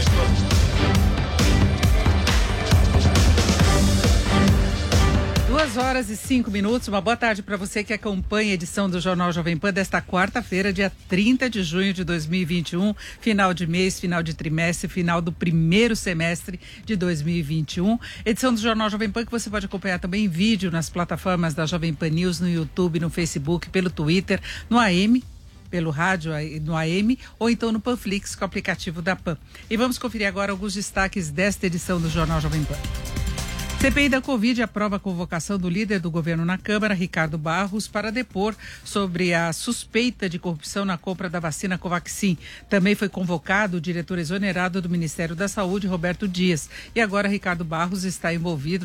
2h05. Uma boa tarde para você que acompanha a edição do Jornal Jovem Pan desta quarta-feira, dia 30 de junho de 2021, final de mês, final de trimestre, final do primeiro semestre de 2021. Edição do Jornal Jovem Pan que você pode acompanhar também em vídeo nas plataformas da Jovem Pan News, no YouTube, no Facebook, pelo Twitter, no AM, pelo rádio no AM ou então no Panflix com o aplicativo da Pan. E vamos conferir agora alguns destaques desta edição do Jornal Jovem Pan. CPI da Covid aprova a convocação do líder do governo na Câmara, Ricardo Barros, para depor sobre a suspeita de corrupção na compra da vacina Covaxin. Também foi convocado o diretor exonerado do Ministério da Saúde, Roberto Dias. E agora Ricardo Barros está envolvido